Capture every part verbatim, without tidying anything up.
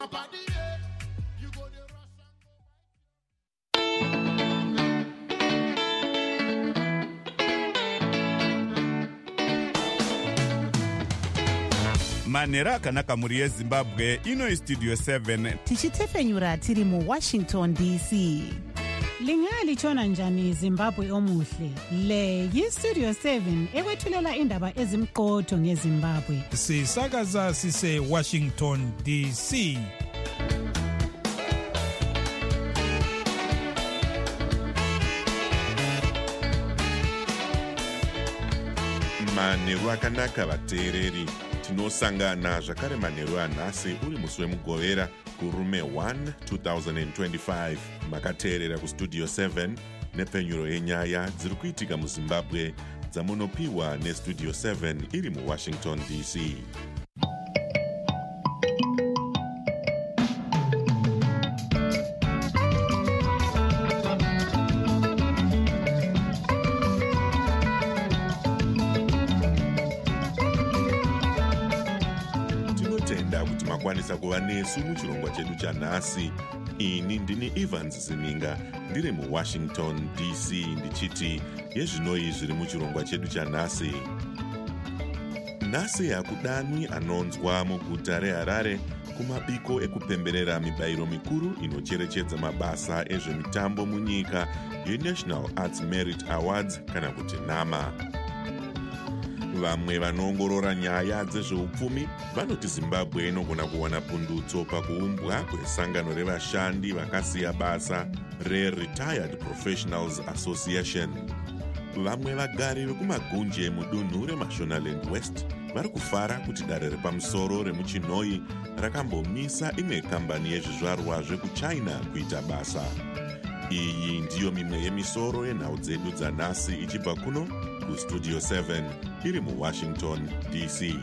Manhero akanaka muri yeZimbabwe, ino istudio seven. Tichitefenyura tiri mu Washington D C. Lingalitshona njani Zimbabwe omuhle? Le yistudio seven ekwethulela indaba ezimqotho ngeZimbabwe. Sisakaza sise Washington D C. Manhero akanaka vateereri. Tinosangana zvakare manhero anhasi uri musi wemugovera kurume one two thousand twenty-five. Makateerera kustudio seven nepfenyuro yenyaya dziri kuitika muZimbabwe dzamunopiwa nestudio seven iri muWashington D C. Makwanisa kuva nesu muchirongwa chedu chanhasi. Ini ndini Evans Zininga ndiri muWashington D C ndichiti yezvinoi zviri muchirongwa chedu chanhasi. Nhasi hakudanwi anonzwa muguta reHarare kumabiko ekupemberera mibayiro mikuru inocherechedza mabasa ezvemitambo munyika yeNational Arts Merit Awards kana kuti NAMA. Vamwe vanoongorora nyaya dzezveupfumi vanoti Zimbabwe inogona kuwana pundutso pakuumbwa kwesangano revashandi vakasiya basa reRetired Professionals Association. Vamwe vagari vekumagunje mudunhu reMashonaland West vari kufara kuti dare repamusoro remuChinoi rakambomisa imwe kambani yezvizvarwa zvekuChina kuita basa. Iyi ndiyo mimwe yemisoro yenhau dzedu dzanhasi ichibva kuno kustudio seven iri muWashington D C.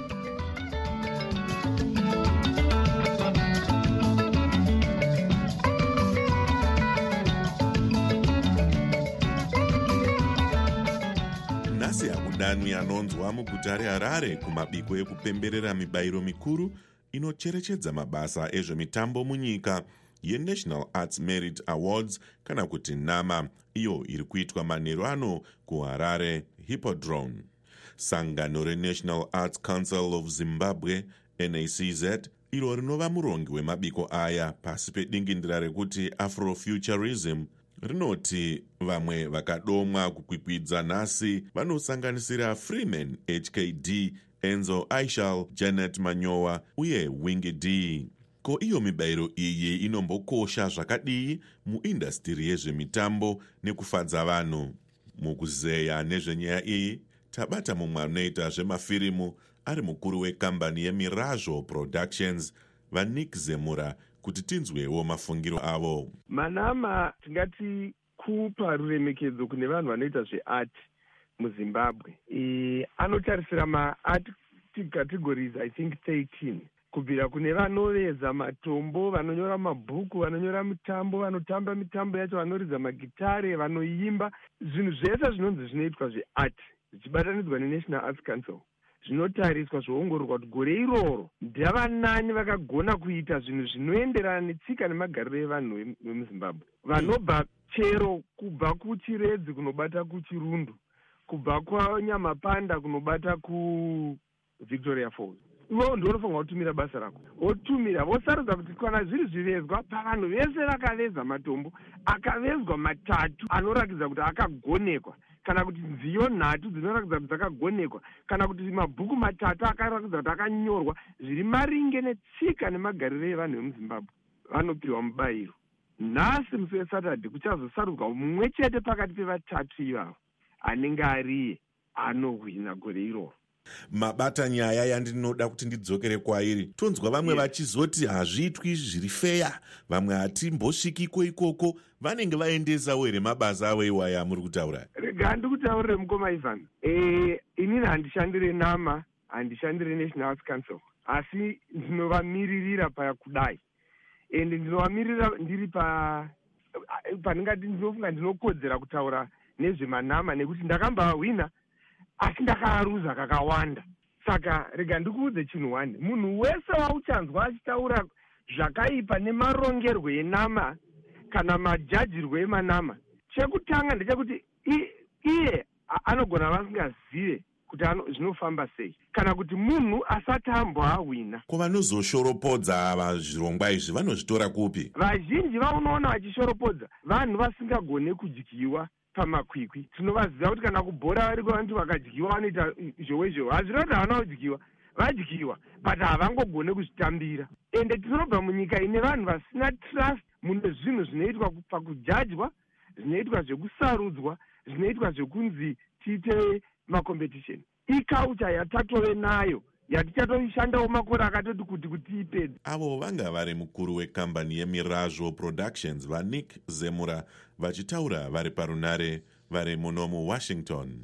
Nhasi hakudanwi anonzwa muguta reHarare kumabiko ekupemberera mibayiro mikuru inocherechedza mabasa ezvemitambo munyika yeNational Arts Merit Awards kana kuti NAMA, iyo iri kuitwa manhero ano kuHarare Hippodrome. Sangano reNational Arts Council of Zimbabwe N A C Z iro rinova murongi wemabiko aya pasi pedingindira rekuti Afrofuturism rinoti vamwe vakadomwa kukwikwidza nhasi vanosanganisira Freeman H K D, Enzo Aishal, Janet Manyowa uye Wingy D. Ko iyo mibayiro iyi inombokosha zvakadii muindastiri yezvemitambo nekufadza vanhu. Mukuzeya nezvenyaya iyi tabata mumwe anoita zvemafirimu ari mukuru wekambani yeMirajo Productions vaNick Zemura kuti tinzwewo mafungiro avo. Manama tingati kupa ruremekedzo kune vanhu vanoita zveart muZimbabwe. E, anotarisira maart categories I think thirteen. Kubvira kune vanoveza matombo, vanonyora mabhuku, vanonyora mitambo, vanotamba mitambo yacho, vanoridza magitare, vanoimba. Zvinhu zvese zvinonzi zvinoitwa zveart zvichibatanidzwa neNational Arts Council zvinotariswa zvoongororwa kuti gore iroro ndavanani vakagona kuita zvinhu zvinoenderana netsika nemagariro evanhu vemuZimbabwe. Vanobva chero kubva kuchiredzi kunobata kuchirundu, kubva kwanyamapanda kunobata kuVictoria Falls. Ivo ndo unofanira kutumira basa rako. Wotumira vosarudza kuti kana zviri zvivezwa pavanhu vese vakaveza matombo, akavezwa matatu anoratidza kuti akagonekwa, kana kuti nziyo nhatu dzinoratidza kuti dzakagonekwa, kana kuti mabhuku matatu akaratidza kuti akanyorwa zviri maringe netsika nemagariro evanhu vemuZimbabwe, vanopiwa mubayiro. Nhasi musi weSaturday kuchazosarudzwa mumwe chete pakati pevatatu ivavo anenge ariye anohwina gore iroro. Mabata nyaya yandinoda kuti ndidzokere kwairi. Tonzwa vamwe yes. vachizoti hazviitwi zviri feya, vamwe hatimbosvikiko ikoko, vanenge vaendesawo here mabasa avo iwaya muri kutaura. Rega ndikutaurire mukoma Ivan. Eh, inini handishandire NAMA, handishandire National Arts Council, asi ndinovamiririra pakudai. Ende ndinovamirira ndiri pa paningati ndinofunga ndinokodzera kutaura nezvemanama nekuti ndakambahwina asi ndakaruza kakawanda. Saka rega ndikuudze chinhu wani, munhu wese wauchanzwa achitaura zvakaipa nemarongerwo enama kana majajirwo emanama. Chekutanga ndechekuti iye anogona vasingazive kuti zvinofamba sei, kana kuti munhu asati amboawina. Kuvanozoshoropodza ava zvirongwa izvi vanozvitora kupi? Vazhinji vaunoona vachishoropodza vanhu vasingagone kudyiwa pamakwikwi. Tinovaziva kuti kana kubhora variko vantu vakadyiwa vanoita zhowe zhowe. Hazvina kuti havana kudyiwa, vadyiwa, but havangogone kuzvitambira. Ende tinobva munyika ine vanhu vasina trust mune zvinhu zvinoitwa pakujajwa, zvinoitwa zvekusarudzwa, zvinoitwa zvekunzi tiite makompetisheni. Iculture yatatove nayo yatichatoishandawo makore akatoti kuti kuti ipedze. Avo vanga vari mukuru wekambani yeMirazvo Productions vaNick Zemura vachitaura vari parunare vari muno muWashington.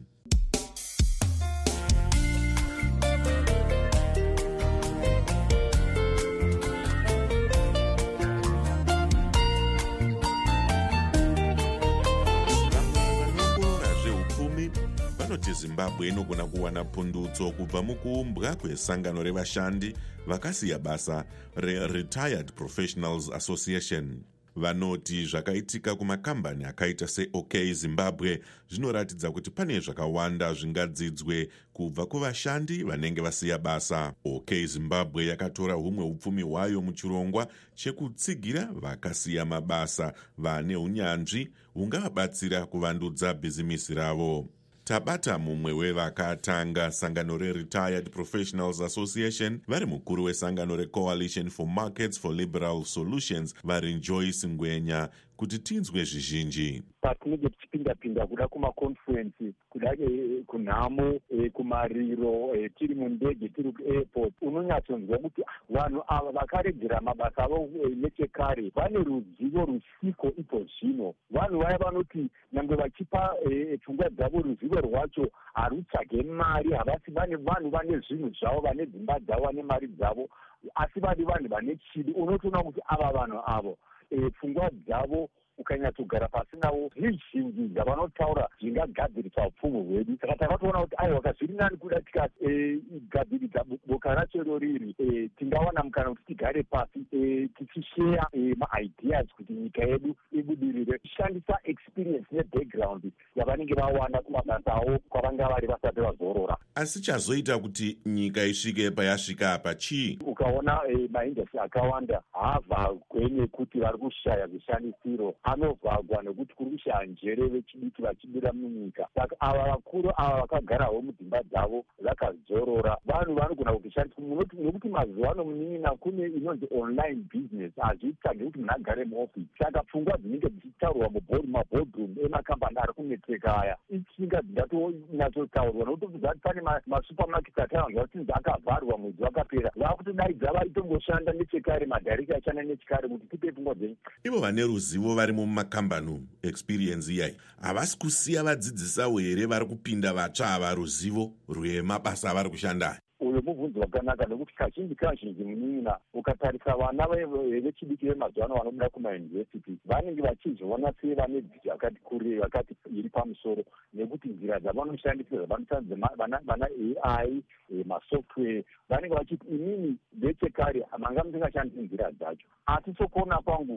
Vanoti Zimbabwe inogona kuwana pundutso kubva mukuumbwa kwesangano revashandi vakasiya basa reRetired Professionals Association. Vanoti zvakaitika kumakambani akaita seOK Zimbabwe zvinoratidza kuti pane zvakawanda zvingadzidzwe kubva kuvashandi vanenge vasiya basa. OK Zimbabwe yakatora humwe upfumi hwayo muchirongwa chekutsigira vakasiya mabasa vane unyanzvi hungavabatsira kuvandudza bhizimisi ravo. Tabata mumwe wevakatanga sangano reRetired Professionals Association vari mukuru wesangano reCoalition for Markets for Liberal Solutions vari Joyce Ngwenya kuti tinzwe zvizhinji. Patinenge tichipinda-pinda kuda kumaconference, kuda kunhamo, kumariro, tiri mundege, tiri kuairport, unonyatsonzwa kuti vanhu ava vakaregera mabasa avo nechekare vane ruzivo rusiko ipo zvino. Vanhu vaya vanoti nyangwe vachipa pfungwa dzavo ruzivo rwacho harutsvage mari, havasi vane vanhu vane zvinhu zvavo, vane dzimba dzavo, vane mari dzavo, asi vane vanhu vane chidi. Unotoona kuti ava vanhu avo pfungwa dzavo ukanyatsogara pasi navo zvizhinji zvavanotaura zvingagadziriswa upfumi hwedu. Saka takatoona kuti aiwa kazviri nani kuda tikagadziridza boka racho riri, tingawana mukana kuti tigare pasi tichisheya maideas kuti nyika yedu ibudirire, tichishandisa experience nebackground yavanenge vawana kumabasa avo kwavanga vari vasati vazorora. Asi chazoita kuti nyika isvike payasvika apa chii? Ukaona maindastri akawanda haavhagwe nekuti vari kushaya zvishandisiro, anovhagwa nekuti kuri kushaya njere vechidiki vachibira munyika. Saka ava vakuru ava vakagarawo mudzimba dzavo vakazorora, vanhu vanogona kutishandiswa nekuti mazuva ano munyina kune inonzi online business, hazvitsvage kuti munhu agare muofisi. Saka pfungwa dzinenge dzichitaurwa mumaboardroom emakambani ari kuneteka aya ichinga dzingatonatsotaurwa, nokuti pane masupermarket ataanzwa kuti akavharwa mwedzi wakapera, vakutodaidza varitomboshanda nechekare, madharekta achanda nechekare kuti tipe pfungwa dzenyu. Ivo vane ruzivo varimo mumakambani, experience iyai, havasi kusiya vadzidzisawo here vari kupinda vatsva ava ruzivo rwemabasa avari kushanda? Uyo mubvunzo wakanaka, nekuti kazhinji kazhinji munyina ukatarisa vana vechidiki vemazuva ano vanobuda kumayunivhesiti vanenge vachizviona sevane dzidzo yakati kurei, vakati iri pamusoro, nekuti nzira dzavanoshandisa dzavanoshandisa vana A I, masoftware, vanenge vachiti inini vechekare manga musingashandisi nzira dzacho. Asi sokuona kwangu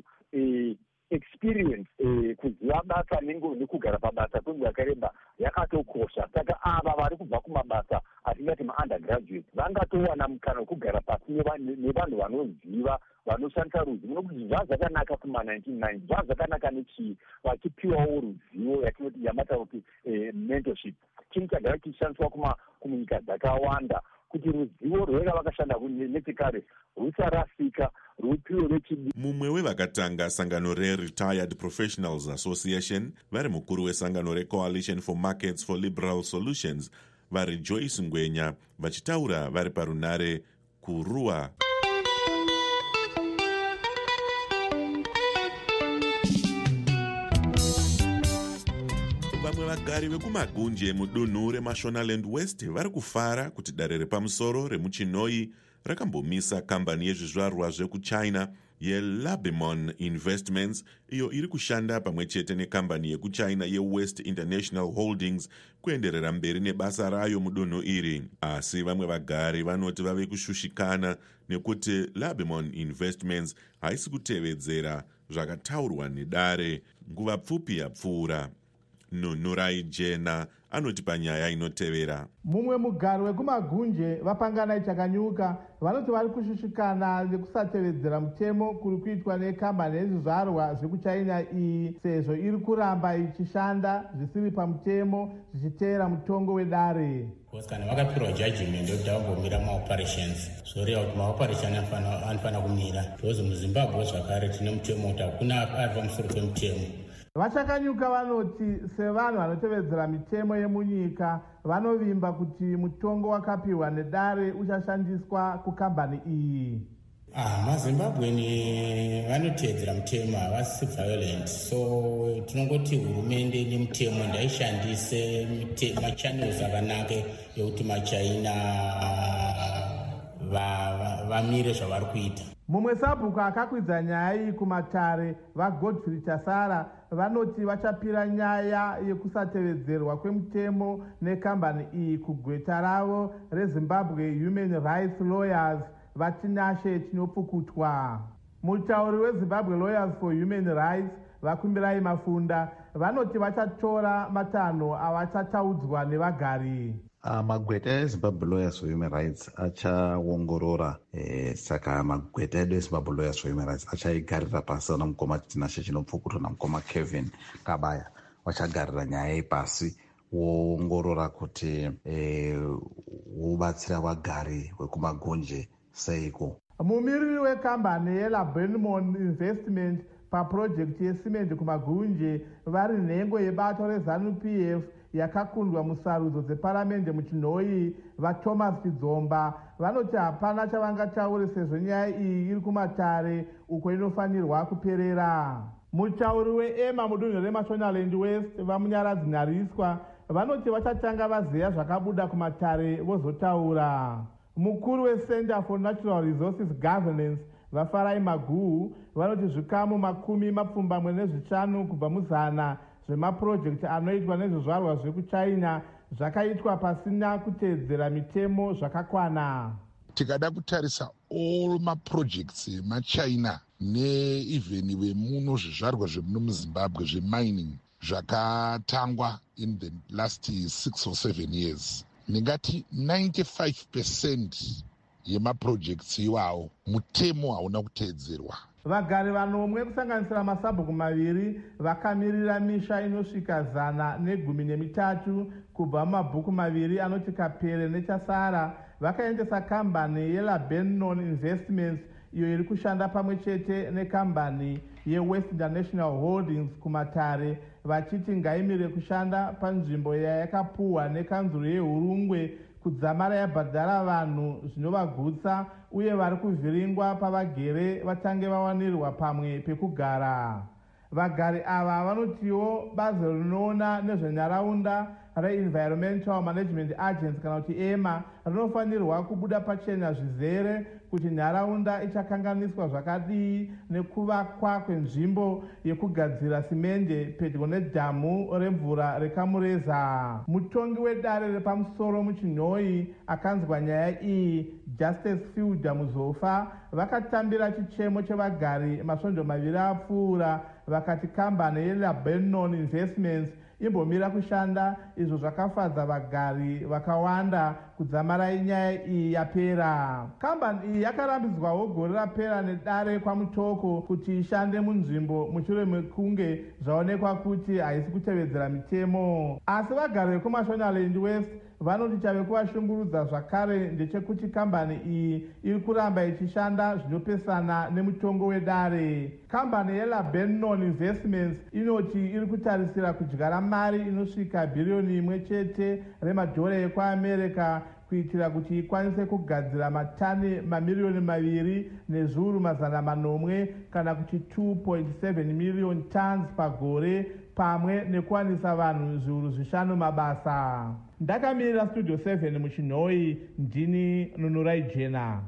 experience, kuziva basa nekugara pabasa kwenguva yakareba yakatokosha. Saka ava vari kubva kumabasa atingati maundergraduate vangatowana mukana wekugara pasi nevanhu vanoziva, vanoshandisa ruzivo, nokuti zvazvakanaka kuma nineteen ninety, zvazvakanaka nechii, vachipiwawo ruzivo yatinoti yamataura kuti mentorship, chinhu chagara chichishandiswa kumunyika dzakawanda, kuti ruzivo rwega vakashanda nechekare rusarasika, rupiwe vechidiki. Mumwe wevakatanga sangano reRetired Professionals Association vari mukuru wesangano reCoalition for Markets for Liberal Solutions vari Joyce Ngwenya vachitaura vari parunare kuRua. Vamwe vagari vekumagunje mudunhu reMashonaland West vari kufara kuti dare repamusoro remuChinoi rakambomisa kambani yezvizvarwa zvekuchina yeLabemon Investments, iyo iri kushanda pamwe chete nekambani yekuchina yeWest International Holdings kuenderera mberi nebasa rayo mudonho iri. Asi vamwe vagari vanoti vave kushushikana nekuti Labemon Investments haisi kutevedzera zvakataurwa nedare nguva pfupi yapfuura. Nunurai Jena anoti panyaya inotevera. Mumwe mugari wekumagunje vapangana chakanyuka vanoti vari kushushikana nekusatevedzera mutemo kuri kuitwa nekambani yezvizvarwa zvekuchina iyi, sezvo iri kuramba ichishanda zvisiri pamutemo zvichiteera mutongo wedare. Kana vakapirwa judgment yokuti vambomira maoperations zvoreva kuti maoperation anofanira kumira, because muZimbabwe zvakare tine mutemo kuti hakuna ari pamusoro pemutemo. Vachakanyuka vanoti sevanhu vanotevedzera mitemo yemunyika vanovimba kuti mutongo wakapiwa nedare uchashandiswa kukambani iyi. Ah, maZimbabweni vanotevedzera mutemo, havasi violent, so tinongoti hurumende nemutemo ndaishandise machannels akanaka ekuti machina vamire zvavari kuita. Mumwe sabhuku akakwidza nyaya iyi kumatare vaGodfrey Chasara vanoti vachapira nyaya yekusatevedzerwa kwemutemo nekambani iyi kugweta ravo reZimbabwe Human Rights Lawyers vatinashe tinopukutwa. Mutauri weZimbabwe Lawyers for Human Rights Vakumbirai Mafunda vanoti vachatora matanho avachataudzwa nevagari. Uh, magweta eZimbabwe Lawyers for Human Rights achaongorora eh, saka magweta edu eZimbabwe Lawyers for Human Rights achaigarira pasi na mukoma tinashe chinopfukutwa namukoma Kevin Kabaya vachagarira nyaya iyi pasi woongorora kuti eh, wobatsira vagari vekumagunje seiko. Mumiriri wekambani yeLabemon Investment paprojekti yesimende kumagunje vari nhengo yebato reZANU-P F yakakundwa musarudzo dzeparamende muchinhoi vaThomas Chidzomba vanoti hapana chavangataure sezvo nyaya iyi iri kumatare uko inofanirwa kuperera. Mutauri weEMA mudunhu reMashonaland West vamunyaradzi Nyariswa vanoti vachatanga vazeya zvakabuda kumatare vozotaura. Mukuru weCenter for Natural Resources Governance vaFarai Maguhu vanoti zvikamu makumi mapfumbamwe nezvishanu kubva muzana zvemapurojekti anoitwa nezvizvarwa zvekuchina zvakaitwa pasina kutevedzera mitemo zvakakwana. Tikada kutarisa all maprojects emachina neevheni vemuno zvizvarwa zvemuno muZimbabwe zvemining zvakatangwa in the last six or seven years, ndingati ninety-five percent yemaprojects iwawo mutemo hauna kutevedzerwa. Vagari vanomwe kusanganisira masabhuku maviri vakamirira misha inosvika zana negumi nemitatu kubva mumabhuku maviri anoti Kapere neChasara vakaendesa kambani yeLabemon Investments iyo iri kushanda pamwe chete nekambani yeWest International Holdings kumatare vachiti ngaimire kushanda panzvimbo yayakapuhwa nekanzuro yeHurungwe kudzamara yabhadhara vanhu zvinovagutsa uye vari kuvhiringwa pavagere vatange vawanirwa pamwe pekugara. Vagari ava vanotiwo bazi rinoona nezvenharaunda reEnvironmental Management Agency kana kuti EMA rinofanirwa kubuda pachena zvizere kuti nharaunda ichakanganiswa zvakadii nekuvakwa kwenzvimbo yekugadzira simende pedyo nedhamu remvura reKamureza. Mutongi wedare repamusoro muchinhoi akanzwa nyaya iyi Justice Fielder Muzofa vakatambira chichemo chevagari masvondo maviri apfuura vakati kambani yeLabemon Investments imbomira kushanda izvo zvakafadza vagari vakawanda kudzamara inyaya iyi yapera. Kambani iyi yakarambidzwawo gore rapera nedare kwamutoko kuti ishande munzvimbo mushure mekunge zvaonekwa kuti haisi kutevedzera mitemo. Asi vagari vekuMashonaland West vanoti chave kuvashungurudza zvakare ndechekuti kambani iyi iri kuramba ichishanda zvinopesana nemutongo wedare. Kambani yeLabemon Investments inoti iri kutarisira kudyara mari inosvika bhiriyoni imwe chete remadhora ekuAmerica kuitira kuti ikwanise kugadzira matani mamiriyoni maviri nezviuru mazana manomwe kana kuti two point seven million tons pagore, pamwe nekuwanisa vanhu zviuru zvishanu mabasa. Ndakamirira studio seven muchinhoi, ndini Nunurai Jena.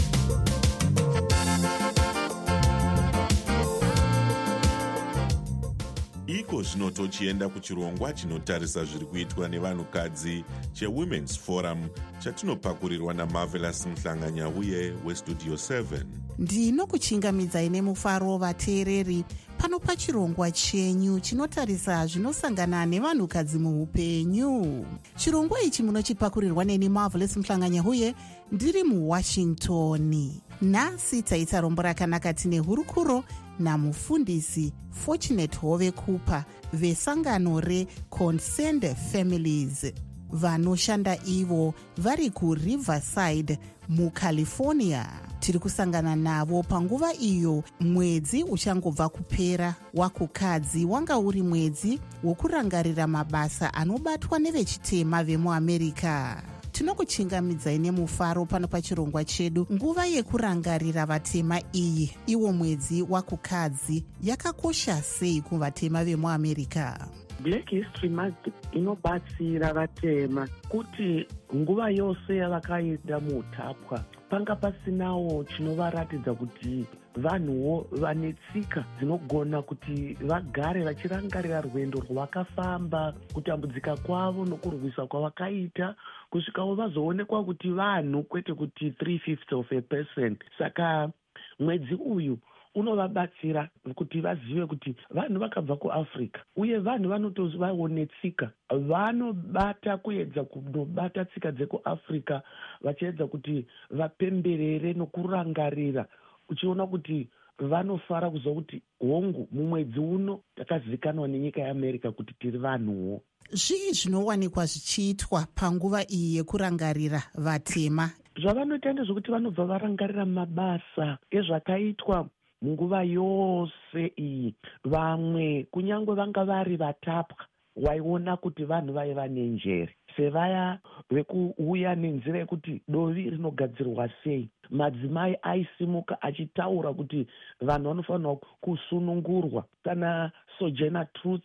iko zvino tochienda kuchirongwa chinotarisa zviri kuitwa nevanhukadzi chewomen's forum chatinopakurirwa namarvelous muhlanganyauye westudio seven. ndinokuchingamidzai nemufaro vateereri pano pachirongwa chenyu chinotarisa zvinosangana nevanhukadzi muupenyu. chirongwa ichi munochipakurirwa neni marvelous muhlanganyauye ndiri muwashington. nhasi taita rombo rakanaka tine hurukuro namufundisi Fortunate Hove Cooper vesangano reConcerned Families vanoshanda ivo vari kuRiverside muCalifornia. Tiri kusangana navo panguva iyo mwedzi uchangobva kupera wakukadzi wanga uri mwedzi wokurangarira mabasa anobatwa nevechitema vemuamerica. tinokuchingamidzai nemufaro pano pachirongwa chedu. nguva yekurangarira vatema iyi iwo mwedzi wakukadzi yakakosha sei kuvatema vemuamerica? Black History Month inobatsira vatema kuti nguva yose yavakaenda muutapwa panga pasinawo chinovaratidza kuti vanhuwo vane tsika dzinogona kuti vagare vachirangarira rwendo rwavakafamba, kutambudzika kwavo nokurwisa kwavakaita, kusvikawo vazoonekwa kuti vanhu kwete kuti three fifths of a person. Saka mwedzi uyu unovabatsira kuti vazive kuti vanhu vakabva kuAfrica uye vanhu vanotozi vaone tsika, vanobata kuedza kunobata tsika dzekuAfrica vachiedza kuti vapemberere nokurangarira, uchiona kuti vanofara kuziva kuti hongu mumwedzi uno takazivikanwa nenyika yeAmerica kuti tiri vanhuwo. zvii zvinowanikwa zvichiitwa panguva iyi yekurangarira vatema? zvavanoita ndezvokuti vanobva varangarira mabasa ezvakaitwa munguva yose iyi. Vamwe kunyangwe vanga vari vatapwa waiona kuti vanhu vaiva nenjere, sevaya vekuuya nenzira yekuti dovi rinogadzirwa sei. Madzimai aisimuka achitaura kuti vanhu vanofanirwa kusunungurwa. Kana Sojourner Truth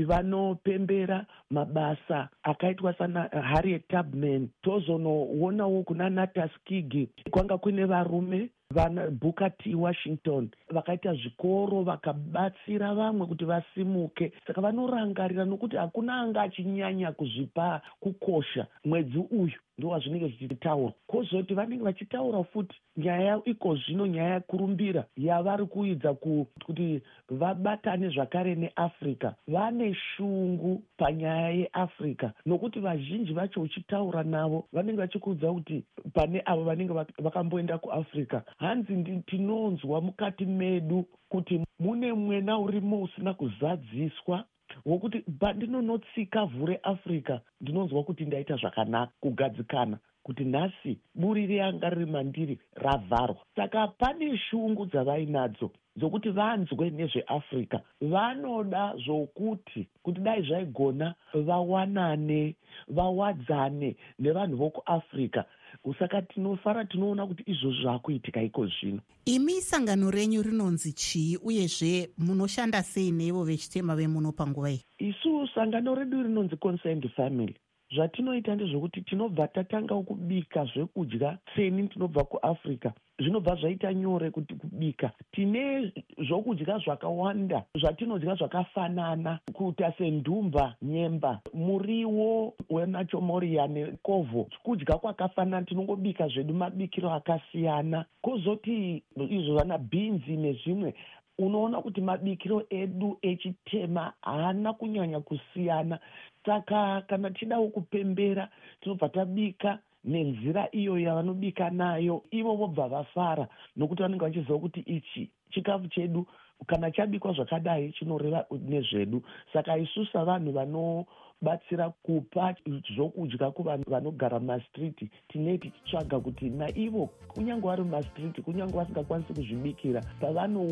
vanopembera mabasa akaitwa sana Harriet Tubman. Tozonoonawo kuna Natas Kigi kwanga kune varume vana Booker T. Washington vakaita zvikoro vakabatsira vamwe kuti vasimuke. Saka vanorangarira nokuti hakuna anga achinyanya kuzvipa kukosha. Mwedzi uyu ndiwo zvinenge zvichitaura. Kozoti vanenge vachitaura futi nyaya iko zvino, nyaya yekurumbira yavari kuidza kuti vabatane zvakare neAfrica. Vane shungu panyaya yeAfrica nokuti vazhinji vacho uchitaura navo vanenge vachikuudza kuti pane avo vanenge vakamboenda kuAfrica, hanzi tinonzwa mukati medu kuti mune mwena urimo usina kuzadziswa wokuti pandinonotsika vhure Africa ndinonzwa kuti ndaita zvakanaka kugadzikana kuti nhasi buri rianga riri mandiri ravharwa. Saka pane shungu dzavainadzo dzokuti vanzwe nezveAfrica. Vanoda zvokuti kuti dai zvaigona vawanane, vawadzane nevanhu vokuAfrica. Saka tinofara tinoona kuti izvozvo zvakuitika iko zvino. Imi sangano renyu rinonzi chii uyezve munoshanda sei nevo vechitema vemuno panguva iyi? Isu sangano redu rinonzi Concerned Family. Zvatinoita ndezvokuti tinobva tatanga kubika zvekudya tseni tinobva kuAfrica. Zvinobva zvaita nyore kuti kubika. Tine zvokudya zvakawanda zvatinodya zvakafanana kuita sendumba, nyemba, muriwo wenachomoria nekovho. Kudya kwakafanana, tinongobika zvedu mabikiro akasiyana. Kozoti izvo vana beans nezvimwe, unoona kuti mabikiro edu echitema haana kunyanya kusiyana. Saka kana tichidawo kupembera tinobva tabika nenzira iyo yavanobika nayo. Ivo vobva vafara nokuti vanenge vachiziva kuti ichi chikafu chedu kana chabikwa zvakadai chinoreva nezvedu. Saka isusu vanhu vanobatsira kupa zvokudya kuvanhu vanogara mumastriti tine tichitsvaga kuti naivo kunyange vari mumastriti, kunyange vasingakwanisi kuzvibikira, pavanouya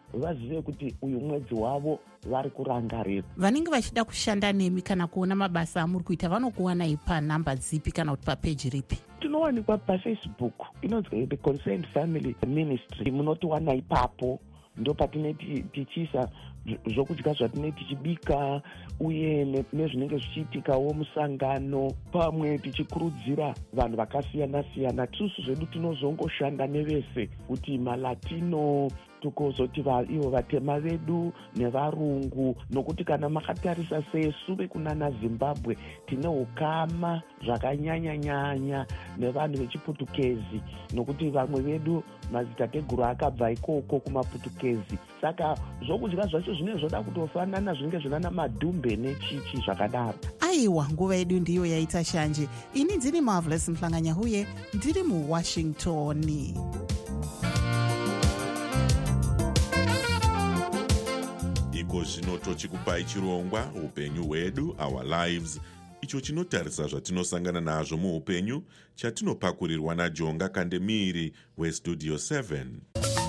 vazive kuti uyu mwedzi wavo vari kurangarira. Vanenge vachida kushanda nemi kana kuona mabasa amuri kuita vanokuwanai panhamba dzipi kana kuti papeji ripi? Tinowanikwa paFacebook inonzi The Concerned Family Ministry, munotiwana ipapo. Ndo patine tichisa zvokudya zvatine tichibika uye nezvinenge zvichiitikawo musangano, pamwe tichikurudzira vanhu vakasiyana siyana. Isusu zvedu tinozongoshanda nevese kuti maLatino tukozoti ivo vatema vedu nevarungu, nokuti kana makatarisa sesu vekunana Zimbabwe tine ukama zvakanyanya-nyanya nevanhu vechiputukezi, nokuti vamwe vedu madzitateguru akabva ikoko kumaputukezi. Saka zvokudya zvacho zvine zvoda kutofanana, zvinenge zvinana madhumbe nechichi zvakadaro. Aiwa, nguva yedu ndiyo yaita shanje. Ini ndiri Marvelous Mhlanganyahuye, ndiri muWashington. Iko zvino tochikupai chirongwa upenyu hwedu, our lives, icho chinotarisa zvatinosangana nazvo muupenyu, chatinopakurirwa naJonga Kandemiri weStudio seven.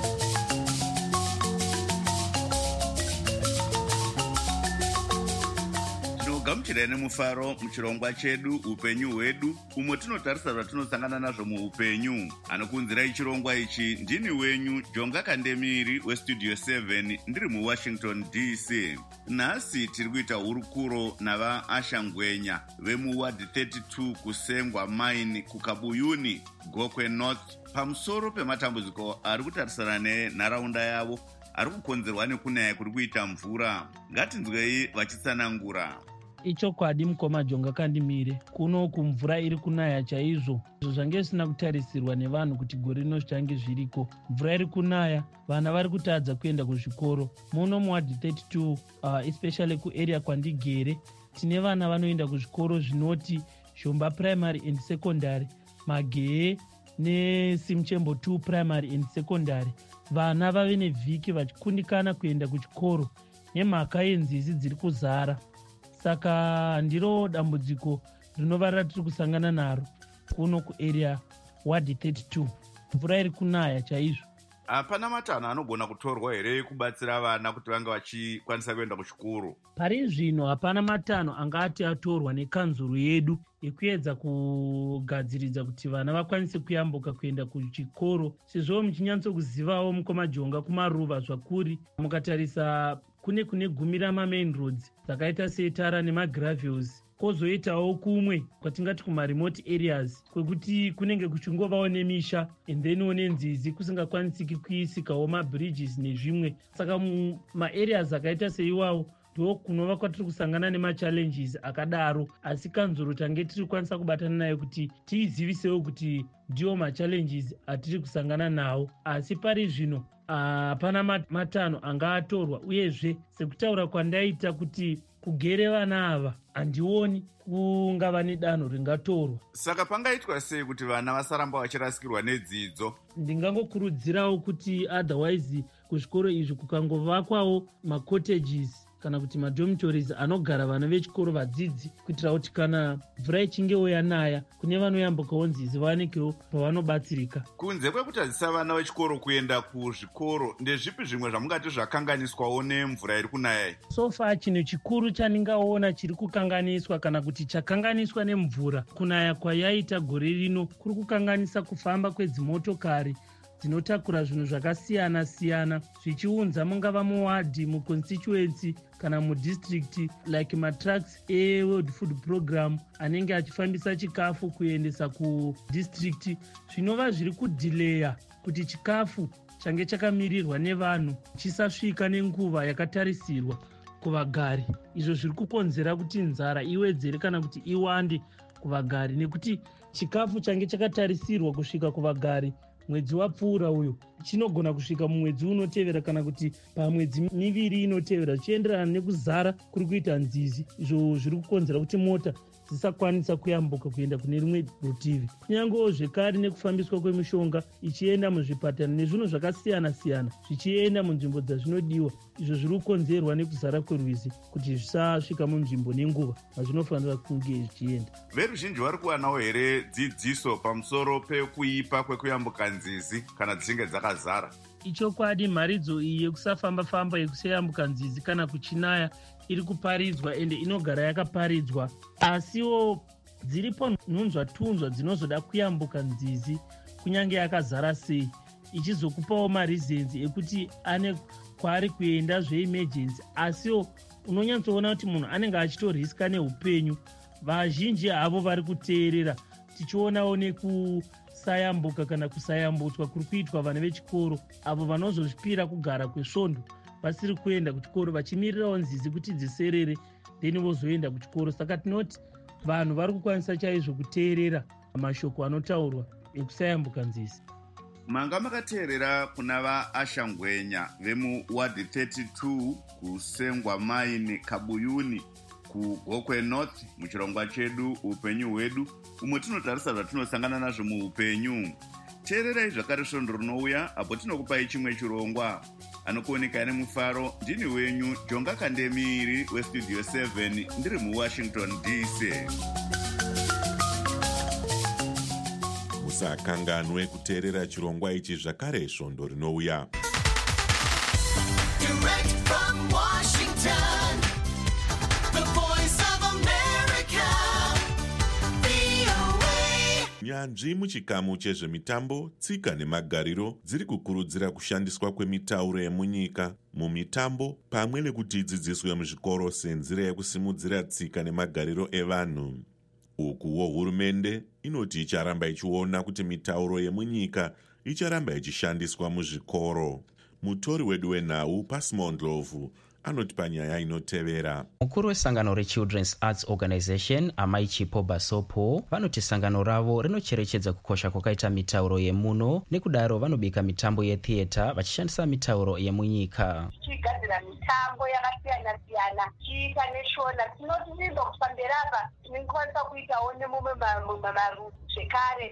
gamuchirai nemufaro muchirongwa chedu upenyu hwedu, umwe tinotarisa zvatinosangana nazvo muupenyu. Anokunzirai chirongwa ichi ndini wenyu Jonga Kandemiri weStudio seven, ndiri muWashington D C. Nhasi tiri kuita hurukuro navaAsha Ngwenya vemuward thirty-two kusengwa mine kukabuyuni Gokwe North, pamusoro pematambudziko ari kutarisana nenharaunda yavo ari kukonzerwa nekunaya kuri kuita mvura. Ngatinzwei vachitsanangura. Ichokwadi mukoma Jonga Kandemiri, kuno kumvura iri kunaya chaizvo. Zvange zvisina kutarisirwa nevanhu kuti gore rino zvichange zviriko. Mvura iri kunaya, vana vari kutadza kuenda kuzvikoro. Muno muward thirty-two, uh, especially kuarea kwandigere, tine vana vanoenda kuzvikoro zvinoti Shomba Primary and Secondary, Mageye neSimchembo two Primary and Secondary. Vana vave nevhiki vachikundikana kuenda kuchikoro nemhaka yenzizi dziri kuzara. Saka ndiro dambudziko rinova ratiri kusangana naro kuno kuarea ward thirty-two. Mvura iri kunaya chaizvo. Hapana matanho anogona kutorwa here kubatsira vana kuti vanga vachikwanisa kuenda kuchikoro? Pari zvino hapana matanho angati atorwa nekanzuru yedu ekuedza kugadziridza kuti vana vakwanise kuyambuka kuenda kuchikoro. Sezvo muchinyatsokuzivawo mukoma Jonga kumaruva zvakuri, mukatarisa kune kune gumira mamain roads dzakaita seTara nemagravels, kozoitawo kumwe kwatingati kumaremote areas kwekuti kunenge kuchingovawo nemisha and then nenzizi kusingakwanisiki kuisikawo mabridges nezvimwe. Saka maareas akaita seiwawo ndo kunova kwatiri kusangana nemachallenges akadaro, asi kanzuro tange tiri kwanisa kubatana nayo kuti tiizivisewo kuti ndiwo machallenges atiri kusangana nawo. Asi pari zvino hapana uh, matanho anga atorwa, uyezve sekutaura kwandaita kuti kugere vana ava handioni kungava nedanho ringatorwa. Saka pangaitwa sei kuti vana vasaramba vachirasikirwa nedzidzo? Ndingangokurudzirawo kuti otherwise kuzvikoro izvi kukangovakwawo macottages kana kuti madormitories anogara vana vechikoro vadzidzi, kuitira kuti kana mvura ichinge yanaya kune vanoyambukawo nzizi vawanekewo pavanobatsirika. Kunze kwekutadzisa vana vechikoro kuenda kuzvikoro, ndezvipi zvimwe zvamungati zvakanganiswawo nemvura iri kunaya? So far chinhu chikuru chandingaona chiri kukanganiswa kana kuti chakanganiswa nemvura kunaya kwayaita gore rino kuri kukanganisa kufamba kwedzimotokari dzinotakura zvinhu zvakasiyana siyana zvichiunza mungava muwadhi, muconstituency kana mudistrict, like matrucks eWorld Food Program anenge achifambisa chikafu kuendesa kudistrict. Zvinova zviri kudhileya kuti chikafu change chakamirirwa nevanhu chisasvika nenguva yakatarisirwa kuvagari. Izvo zviri kukonzera kuti nzara iwedzere kana kuti iwande kuvagari, nekuti chikafu change chakatarisirwa kusvika kuvagari mwedzi wapfuura uyo chinogona kusvika mumwedzi unotevera kana kuti pamwedzi miviri inotevera, zvichienderana nekuzara kuri kuita nzizi. Izvo zviri kukonzera kuti mota dzisakwanisa kuyambuka kuenda kune rimwe rutivi. Kunyangewo zvekare nekufambiswa kwemishonga ichienda muzvipatara nezvinhu zvakasiyana siyana zvichienda munzvimbo dzazvinodiwa. Izvo zviri kukonzerwa nekuzara kwerwizi kuti zvisasvika munzvimbo nenguva mazvinofanira kunge zvichienda. Veruzhinji vari kuwanawo here dzidziso pamusoro pekuipa kwekuyambuka nzizi kana dzichinge dzakazara? ichokwadi mharidzo iyi yekusafamba-famba yekusayambuka nzizi kana kuchinaya iri kuparidzwa ende inogara yakaparidzwa, asiwo dziripo nhunzva tunzva dzinozoda kuyambuka nzizi kunyange yakazara sei, ichizokupawo mareasons ekuti ane kwaari kuenda zveemergency, asiwo unonyatsoona kuti munhu anenge achitoriska neupenyu. Vazhinji havo vari kuteerera, tichionawo nekusayambuka kana kusayambutswa kuri kuitwa vana vechikoro avo vanozozvipira kugara kwesvondo vasiri kuenda kuchikoro vachimirirawo nzizi kuti dziserere then vozoenda kuchikoro. Saka tinoti vanhu vari kukwanisa chaizvo kuteerera mashoko anotaurwa ekusayambuka nzizi. Manga makateerera kuna vaashangwenya vemuwadhi thirty-two kusengwa maini kabuyuni kugokwe north muchirongwa chedu upenyu hwedu, umwe tinotarisa zvatinosangana nazvo muupenyu. Teererai zvakare svondo rinouya apo tinokupai chimwe chirongwa. Anokuoneka nemufaro ndini wenyu Jonga Kandemiri westudio seven ndiri muWashington D C. Musakanganwe kuteerera chirongwa ichi zvakare svondo rinouya. Direct from Washington, the voice of America, V O A. Nyanzvi muchikamu chezvemitambo, tsika nemagariro dziri kukurudzira kushandiswa kwemitauro yemunyika mumitambo pamwe nekuti idzidziswe muzvikoro senzira yekusimudzira tsika nemagariro evanhu. Ukuwo hurumende inoti icharamba ichiona kuti mitauro yemunyika icharamba ichishandiswa muzvikoro. Mutori wedu wenhau Pasmo Ndlovu anoti panyaya inotevera. Mukuru wesangano reChildren's Arts Organization Amai Chipo Basopo vanoti sangano ravo rinocherechedza kukosha kwakaita mitauro yemuno, nekudaro vanobika mitambo yetheatre vachishandisa mitauro yemunyika. Tichigadzira mitambo yakasiyana siyana chiita neshona tinoti tizo kufambira apa tinokwanisa kuitawo nemumwe marudzi zvekare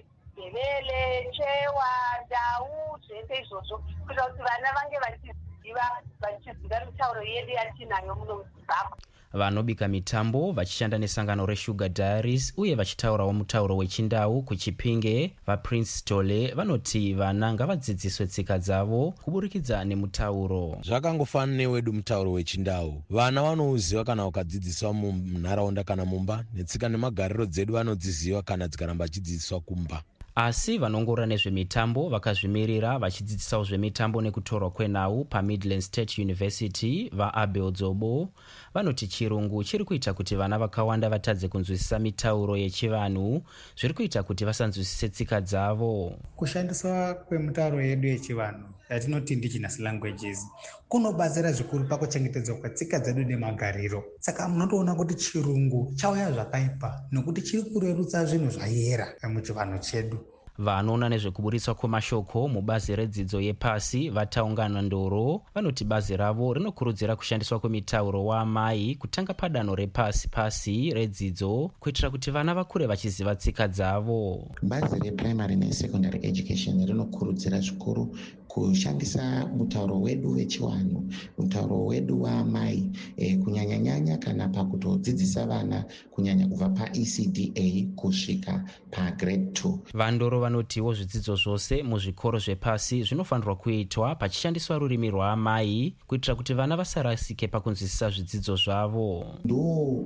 devele chewa ndau zvese izvozvo kuitira kuti vana vange vachiziva vachiziva mitauro yedu yatinayo muno muZimbabwe. Vanobika mitambo vachishanda nesangano reSugar Diaries uye vachitaurawo mutauro wechindau kuChipinge, vaPrince Tole vanoti vana ngavadzidziswe tsika dzavo kuburikidza nemutauro. Zvakangofana newedu mutauro wechindau. Vana vanouziva kana ukadzidziswa munharaunda kana mumba, netsika nemagariro dzedu vanodziziva kana dzikaramba vachidzidziswa kumba. Asi vanongorora nezvemitambo vakazvimirira vachidzidzisawo zvemitambo nekutorwa kwenhau paMidland State University vaAbel Dzobo vanoti chirungu chiri kuita kuti vana vakawanda vatadze kunzwisisa mitauro yechivanhu, zviri kuita kuti vasanzwisise tsika dzavo. Kushandiswa kwemitauro yedu yechivanhu yatinoti indigenous languages kunobatsira zvikuru pakuchengetedzwa kwetsika dzedu nemagariro. Saka munotoona kuti chirungu chauya zvakaipa nekuti chiri kurerutsa zvinhu zvayera muchivanhu chedu. Vanoona nezvekuburitswa kwemashoko mubazi redzidzo yepasi vataungana ndoro vanoti bazi ravo rinokurudzira kushandiswa kwemitauro waamai kutanga padanho repasi pasi redzidzo kuitira kuti vana vakure vachiziva tsika dzavo. Bazi reprimary nesecondary education rinokurudzira zvikuru kushandisa mutauro wedu wechivanhu, mutauro wedu waamai e, kunyanya-nyanya kana pakutodzidzisa vana kunyanya kubva paE C D A kusvika pagrade two. Vandoro vanotiwo zvidzidzo zvose muzvikoro zvepasi zvinofanirwa kuitwa pachishandiswa rurimi rwaamai kuitira kuti vana vasarasike pakunzwisisa zvidzidzo zvavo. Ndo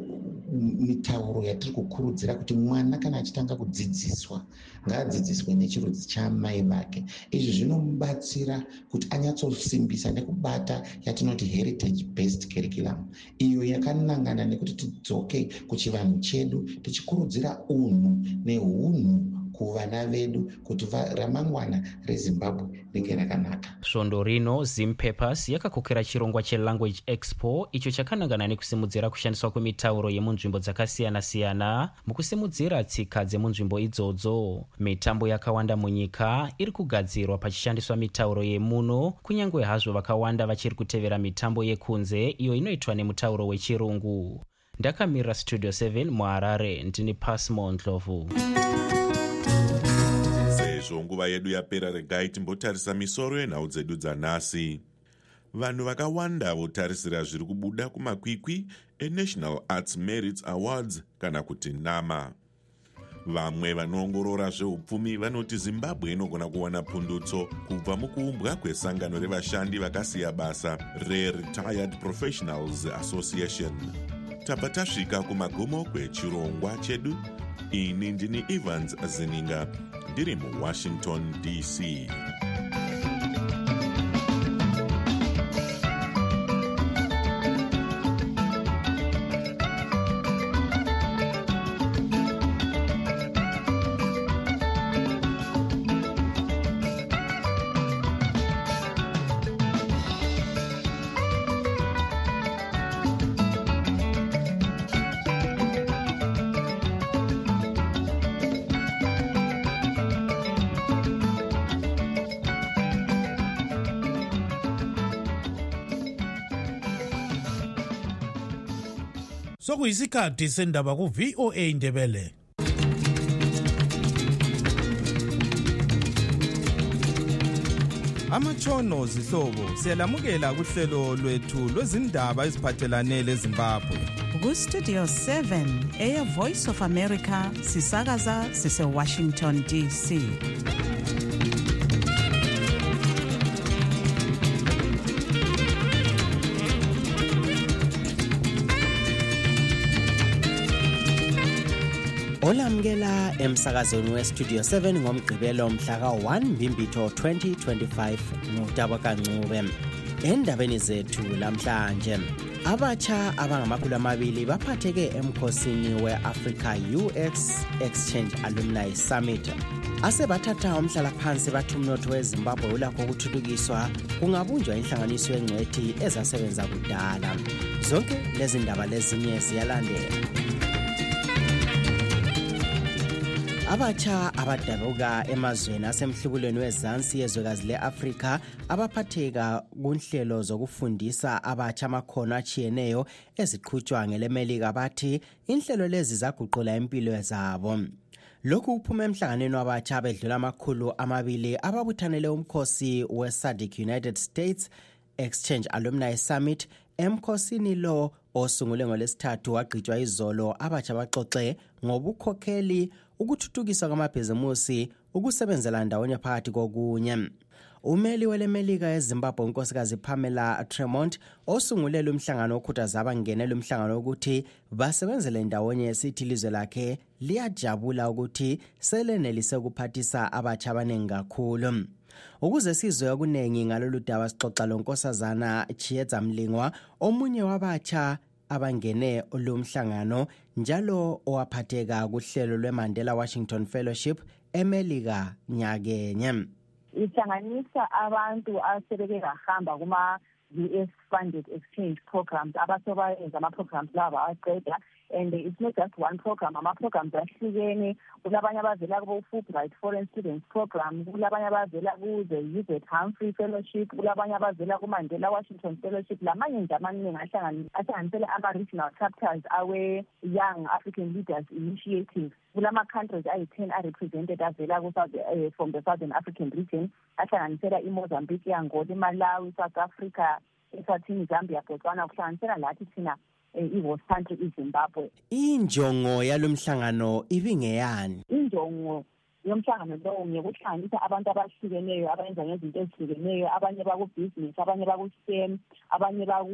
mitauro yatiri kukurudzira kuti mwana kana achitanga kudzidziswa ngaadzidziswe nechirudzi chaamai vake. Izvi zvinomubatsira kuti anyatsosimbisa nekubata yatinoti heritage based curriculum, iyo yakanangana nekuti tidzoke kuchivanhu chedu tichikurudzira unhu nehunhu kuvana vedu kuti ramangwana reZimbabwe ringe rakanaka. Svondo rino Zim Papers yakakokera chirongwa cheLanguage Expo icho chakanangana nekusimudzira kushandiswa kwemitauro yemunzvimbo dzakasiyana-siyana mukusimudzira tsika dzemunzvimbo idzodzo. Mitambo yakawanda munyika iri kugadzirwa pachishandiswa mitauro yemuno, kunyange hazvo vakawanda vachiri kutevera mitambo yekunze iyo inoitwa nemutauro wechirungu. Ndakamirira Studio seven muHarare, ndini Pasmo Ndlovu. Sezvo nguva yedu yapera, regai timbotarisa misoro yenhau dzedu dzanhasi. Vanhu vakawanda votarisira zviri kubuda kumakwikwi eNational Arts Merit Awards kana kuti NAMA. vamwe vanoongorora zveupfumi vanoti zimbabwe inogona kuwana pundutso kubva mukuumbwa kwesangano revashandi vakasiya basa reRetired Professionals Association. Tabva tasvika kumagumo kwechirongwa chedu. Ini ndini Evans Zininga ndiri muWashington D C. Sokuyisikhathi sendaba ku V O A Ndebele. Amatshono zihlobo siyalamukela kuhlelo lwethu lwezindaba eziphathelane leZimbabwe. Ku Studio seven eya Voice of America sisakaza sise Washington D C. Olamukela emsakazweni weStudio seven ngomgqibelo mhla ka one Mbimbitho twenty twenty-five ngudaba kancube. Endabeni zethu lamhlanje, abatsha abangamakhulu amabili baphatheke emkhosini we-Africa U X Exchange Alumni Summit. Asebathatha umhlalaphansi bathi umnotho weZimbabwe ulakho ukuthuthukiswa kungabunjwa inhlanganiso yengcwethi ezasebenza kudala. Zonke lezi ndaba lezinye ziyalandela. Abatsha abadabuka emazweni asemhlubulweni wezansi yezwekazi le-Afrika abaphatheka kunhlelo zokufundisa abatsha amakhono achiyeneyo eziqhutshwa ngelemelika bathi inhlelo lezi zaguqula impilo zabo. Lokhu kuphuma emhlanganweni wabatsha abedlula amakhulu amabili ababuthanele umkhosi we-S A D C United States Exchange Alumni Summit. Emkhosini lo osungule ngolesithathu wagqitshwa izolo, abatsha baxoxe ngobukhokheli, ukuthuthukiswa kwamabhizimusi, ukusebenzela ndawonye phakathi kokunye. Umeli welemelika eZimbabwe unkosikazi Pamela Tremont osungulela umhlangano okhuthaza abangenela umhlangano ukuthi basebenzele ndawonye esithi ilizwe lakhe liyajabula ukuthi selenelise ukuphathisa abatsha abaningi kakhulu. Ukuze sizwe okunengi ngalolu daba sixoxa lonkosazana Chietza Mlingwa, omunye wabatsha abangene olumhlangano njalo owaphatheka kuhlelo lweMandela Washington Fellowship eMelika nyakenye. Ihlanganisa abantu asebeke bahamba kuma U S funded exchange programs abasobayenza ama programs laba aqeda, and it's not just one program, ama programs ahlukene. Kulabanye abavela ku Fulbright Foreign Students Program, kulabanye abavela ku the Hubert Humphrey Fellowship, kulabanye abavela ku Mandela Washington Fellowship, lamanye nje amaningi ahlanganisela ama regional chapters awe Young African Leaders Initiative. Kulama countries ayi ten are represented avela ku uh, from the Southern African region, ahlanganisela iMozambique, Angola, Malawi, South Africa, Eswatini, Zambia, Botswana, kuhlanganisela lathi thina i-host country iZimbabwe. Injongo yalomhlangano ibingeyani? Injongo yomhlangano lo ngekuhlanganisa abantu abahlukeneyo abenza ngezinto ezihlukeneyo, abanye baku business, abanye baku STEM, abanye baku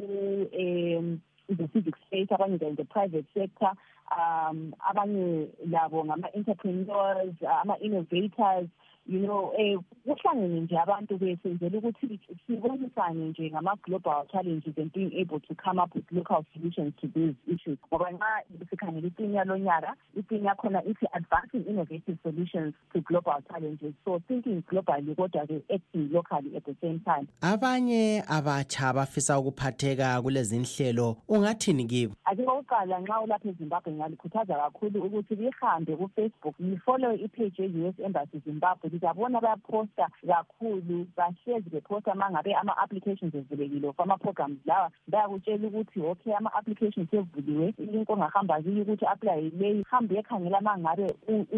um the civic space, abanye in the private sector, um abanye labo ngama entrepreneurs, ama innovators, you know, eh kuhlangene nje abantu besenzela ukuthi sibonisane nje ngama global challenges and being able to come up with local solutions to these issues. Ngoba nxa sikhangela ipinya lonyaka, ipinya khona ithi advancing innovative solutions to global challenges. So thinking globally kodwa ke acting locally at the same time. Abanye abatsha abafisa ukuphatheka kulezi nhlelo ungathini kibo? Ake ngokuqala nxa ulapha eZimbabwe ngalikhuthaza kakhulu ukuthi lihambe ku Facebook, lifollow ipage ye-U S Embassy Zimbabwe. Ngiyabona bayaposta kakhulu, bahlezi beposta mangabe ama applications ezivulekile for ama programs lawa, bayakutshela ukuthi okay ama applications evuliwe, into ongahamba kiyo ukuthi apply leyi, hambe ekhangela mangabe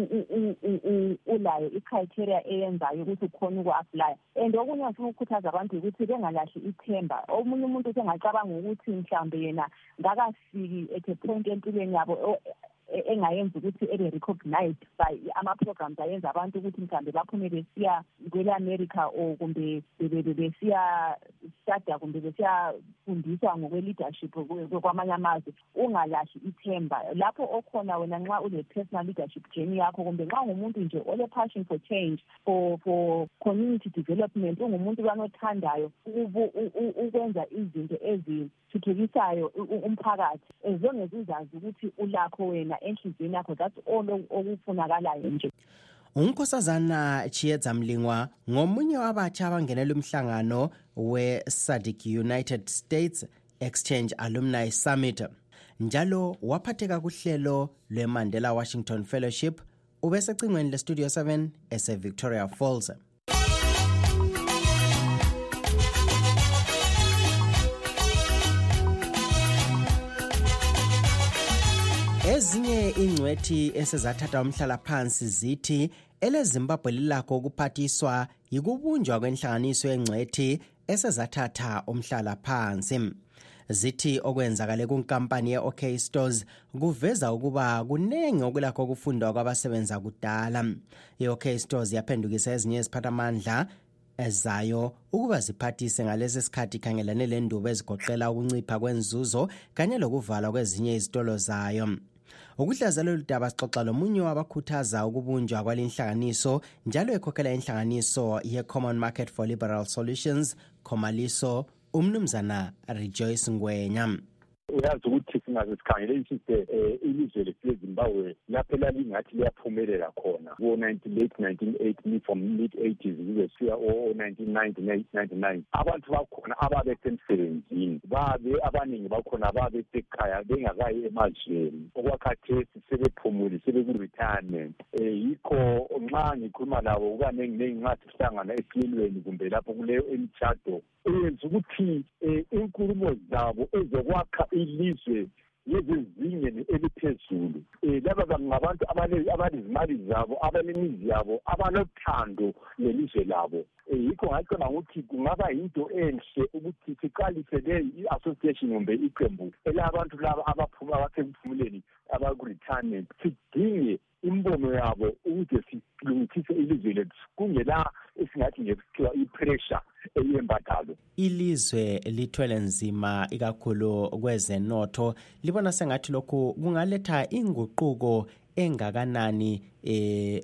ulayo i-criteria eyenzayo ukuthi ukhona uku-apply. And okunye ngifuna ukukhuthaza abantu ukuthi bengalahli ithemba. Omunye umuntu sengacabanga ukuthi mhlambe yena ngakafiki at a point empilweni yabo engayenza ukuthi ebe recognized by ama-programs ayenza abantu ukuthi mhlawumbe baphume besiya kwele-America or kumbe besiya study kumbe besiyafundiswa ngokwe-leadership kwamanye amazwe. Ungalahli ithemba lapho okhona wena nxa une-personal leadership journey yakho kumbe nxa ngumuntu nje ole-passion for change for for community development, ungumuntu banothandayo ukwenza izinto ezithuthukisayo umphakathi, as long as uzazi ukuthi ulakho wena enhliziyweni yakho, that's all okufunakalayo nje. uNkosazana Chiedza Mlingwa ngomunye wabatsha abangenela umhlangano we-S A D C United States Exchange Alumni Summit, njalo waphatheka kuhlelo lwe-Mandela Washington Fellowship. Ubesecingweni le-Studio seven ese-Victoria Falls. Ezinye ingcwethi esezathatha umhlala phansi zithi eleZimbabwe lilakho ukuphathiswa yikubunjwa kwenhlanganiso yengcwethi esezathatha umhlala phansi. Zithi okwenzakale kunkampani ye-OK Stores kuveza ukuba kunengi okulakho ukufundwa kwabasebenza kudala. I-OK Stores yaphendukisa ezinye iziphathamandla ezayo ukuba ziphathise ngalesi sikhathi khangelane lendubo ezigoqela ukuncipha kwenzuzo kanye lokuvalwa kwezinye izitolo zayo. Ukuhlaza lolu daba sixoxa lomunye wabakhuthaza ukubunjwa kwalenhlanganiso njalo ekhokhela inhlanganiso ye-Common Market for Liberal Solutions, Khomaliso, umnumzana Rejoice Ngwenya. Uyazi ukuthi singaze sikhangele isiste ilizwe leZimbabwe lapho lalingathi liyaphumelela khona ngo late nineteen eighty from mid eighties kuze siya o nineteen ninety ninety-nine abantu bakhona ababesemsebenzini babe abaningi bakhona ababesekhaya bengakayi emazweni okwakhathesi sebephumule sebeku-retirement. Yikho nxa ngikhuluma labo kuba nengi nxa sihlangana esilweni kumbe lapho kuleyo emtshado eyenza ukuthi inkulumo zabo ezokwakha ilizwe yezezingeni eliphezulu. Laba ngabantu abanezimali zabo, abanemizi yabo, abanothando lelizwe labo. Yikho ngacona ukuthi kungaba yinto enhle ukuthi siqalise le i-association kumbe iqembu elabantu laba abaphuma abasekuphumuleni abaku-retirement, sidinge imbono yabo ukuze silungisise ilizwe lethu kungela esingathi nje kuthiwa i-pressure eyembadalo. Ilizwe lithwele nzima ikakhulu kwezenotho, libona sengathi lokhu kungaletha inguquko engakanani eh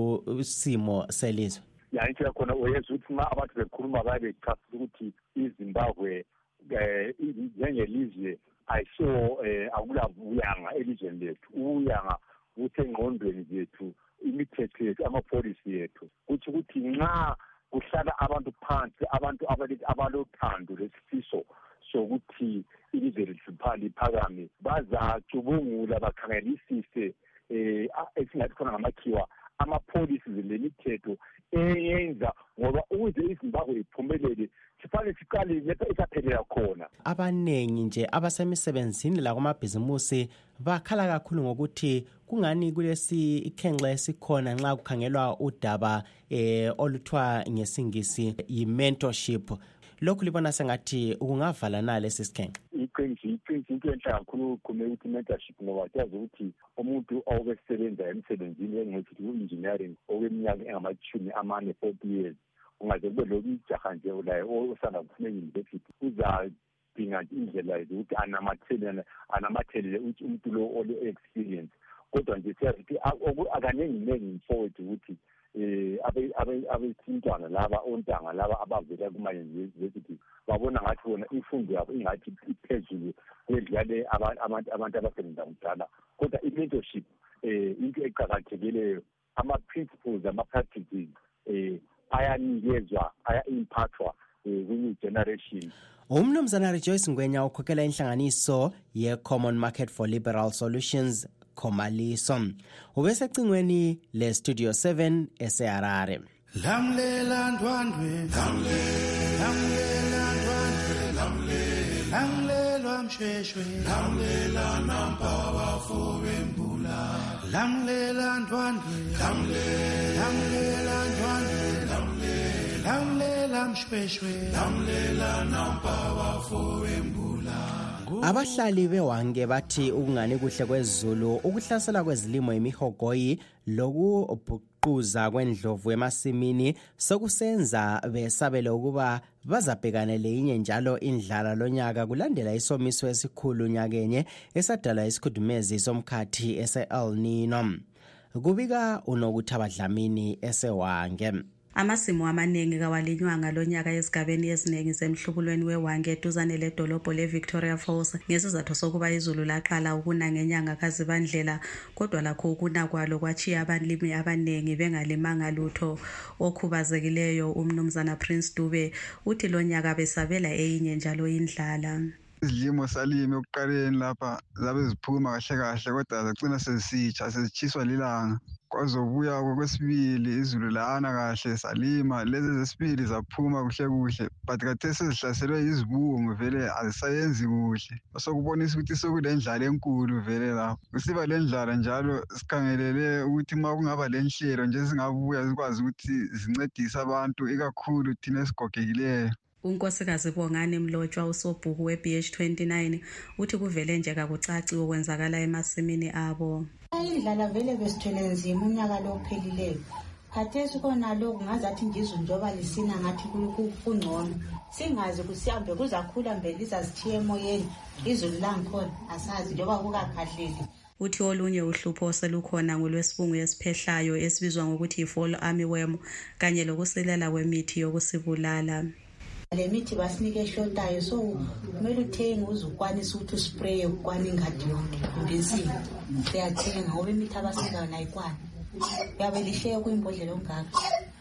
kusimo selizwe. Ya into yakhona oyeza ukuthi ma abantu bekhuluma babe chasisa ukuthi iZimbabwe eh njengelizwe ayiso akulavuyanga elizweni lethu. Uyanga usengqondweni zethu, imithetho yethu, amapolicy yethu, kuthi ukuthi nxa kuhlala abantu phansi, abantu abalothando lesifiso sokuthi ilizwe lethu liphakame, bazacubungula bakhangelisise eh esingathi khona ngamakhiwa amapolicy lemithetho eyenza ngoba ukuze iZimbabwe iphumelele sifanele siqale lapha esaphelela khona. Abanengi nje abasemisebenzini la kwamabhizimusi bakhala kakhulu ngokuthi kungani kulesi ikhenxa esikhona nxa kukhangelwa udaba eh oluthwa ngesingisi yi-mentorship. Lokhu libona sengathi kungavala na lesi sikhenxa. Iqiniso iqiniso into enhle kakhulu kume ukuthi mentorship ngoba siyazi ukuthi umuntu obesebenza emsebenzini engcothi u-engineering okweminyaka engamashumi amane forty years ungaze kube lokhu ijaha nje ulayo osanda kuphuma e-university uzadinga indlela yokuthi anamathelele anamathelele ukuthi umuntu lo ole-experience. Kodwa nje siyazi ukuthi akaningi ningi forward ukuthi eh abe abesintwana laba ontanga laba abavela kuma-university babona ngathi wona imfundo yabo ingathi iphezulu kwedlale abantu abantu abasebenza kudala. Kodwa i-mentorship eh into eqakathekileyo, ama-principles ama-practices eh ayanikezwa aya-impactwa kwenye generation. Umnumzana Rejoice Ngwenya ukhokhela inhlanganiso ye-Common Market for Liberal Solutions, Khomaliso. Ubesecingweni le-Studio seven ese-Harare. Lamlela ndwandwe, lamlela ndwandwe, lamlelwa msheshwe, lamlela nampa bafo bembula, lamlela ndwandwe, lamlela ndwandwe, lamlela msheshwe, lamlela nampa bafo bembula. Abahlali bewange bathi ukungani kuhle kwezulu, ukuhlasela kwezilimo imihogoyi lokubhuquza kwendlovu emasimini sokusenza besabele ukuba bazabhekane leyinye njalo indlala lonyaka kulandela isomiso esikhulu nyakenye esadala isikhudumezi somkhathi ese-El Nino. Kubika unokuthaba Dlamini esewange. Amasimu amaningi kawalinywanga lonyaka ezigabeni eziningi zemhlubulweni wewange eduzane ledolobho le-Victoria Falls ngesizathu sokuba izulu laqala ukuna ngenyanga kaZibandlela, kodwa lakho ukuna kwalo kwachiya abalimi abaningi bengalimanga lutho. Okhubazekileyo umnumzana Prince Dube uthi lonyaka besabela eyinye njalo indlala. Izilimo salime ekuqaleni lapha zabe ziphuma kahle kahle kodwa zagcina sezisitsha sezichiswa lilanga. Kwazobuya kwesibili izulu lana kahle salima, lezi zesibili zaphuma kuhle kuhle but kade sezihlaselwe izibungu vele azisayenzi kuhle. Sokubonisa ukuthi sokulendlala enkulu vele lapho. Kusiba lendlala njalo sikhangelele ukuthi uma kungaba lenhlelo nje singabuya zikwazi ukuthi zincedise abantu ikakhulu thina esigogekileyo. Unkosikazi Bongani Mlotshwa usobhuku we-B H twenty-nine uthi kuvele nje kakucaci okwenzakala emasimini abo. Indlala vele besithwele nzima unyaka lo ophelileyo. Khathesi khona lokhu ngazathi ngizwe njoba lisina ngathi kungcono. Singazi kusihambe kuzakhula mbele izazithiye emoyeni. Izulu langikhona asazi njoba kukakhahleli. Uthi olunye uhlupho selukhona ngolwesibungu esiphehlayo esibizwa ngokuthi i-fall armyworm kanye lokusilela kwemithi yokusibulala. Le mithi basinike eshotayo so kumele uthenge uzukwanisa ukuthi uspray ukwana ingadi yonke imbizini siyathenga ngoba imithi abasikayo nayikwani yabe lishiye kuyimbodlela ongaka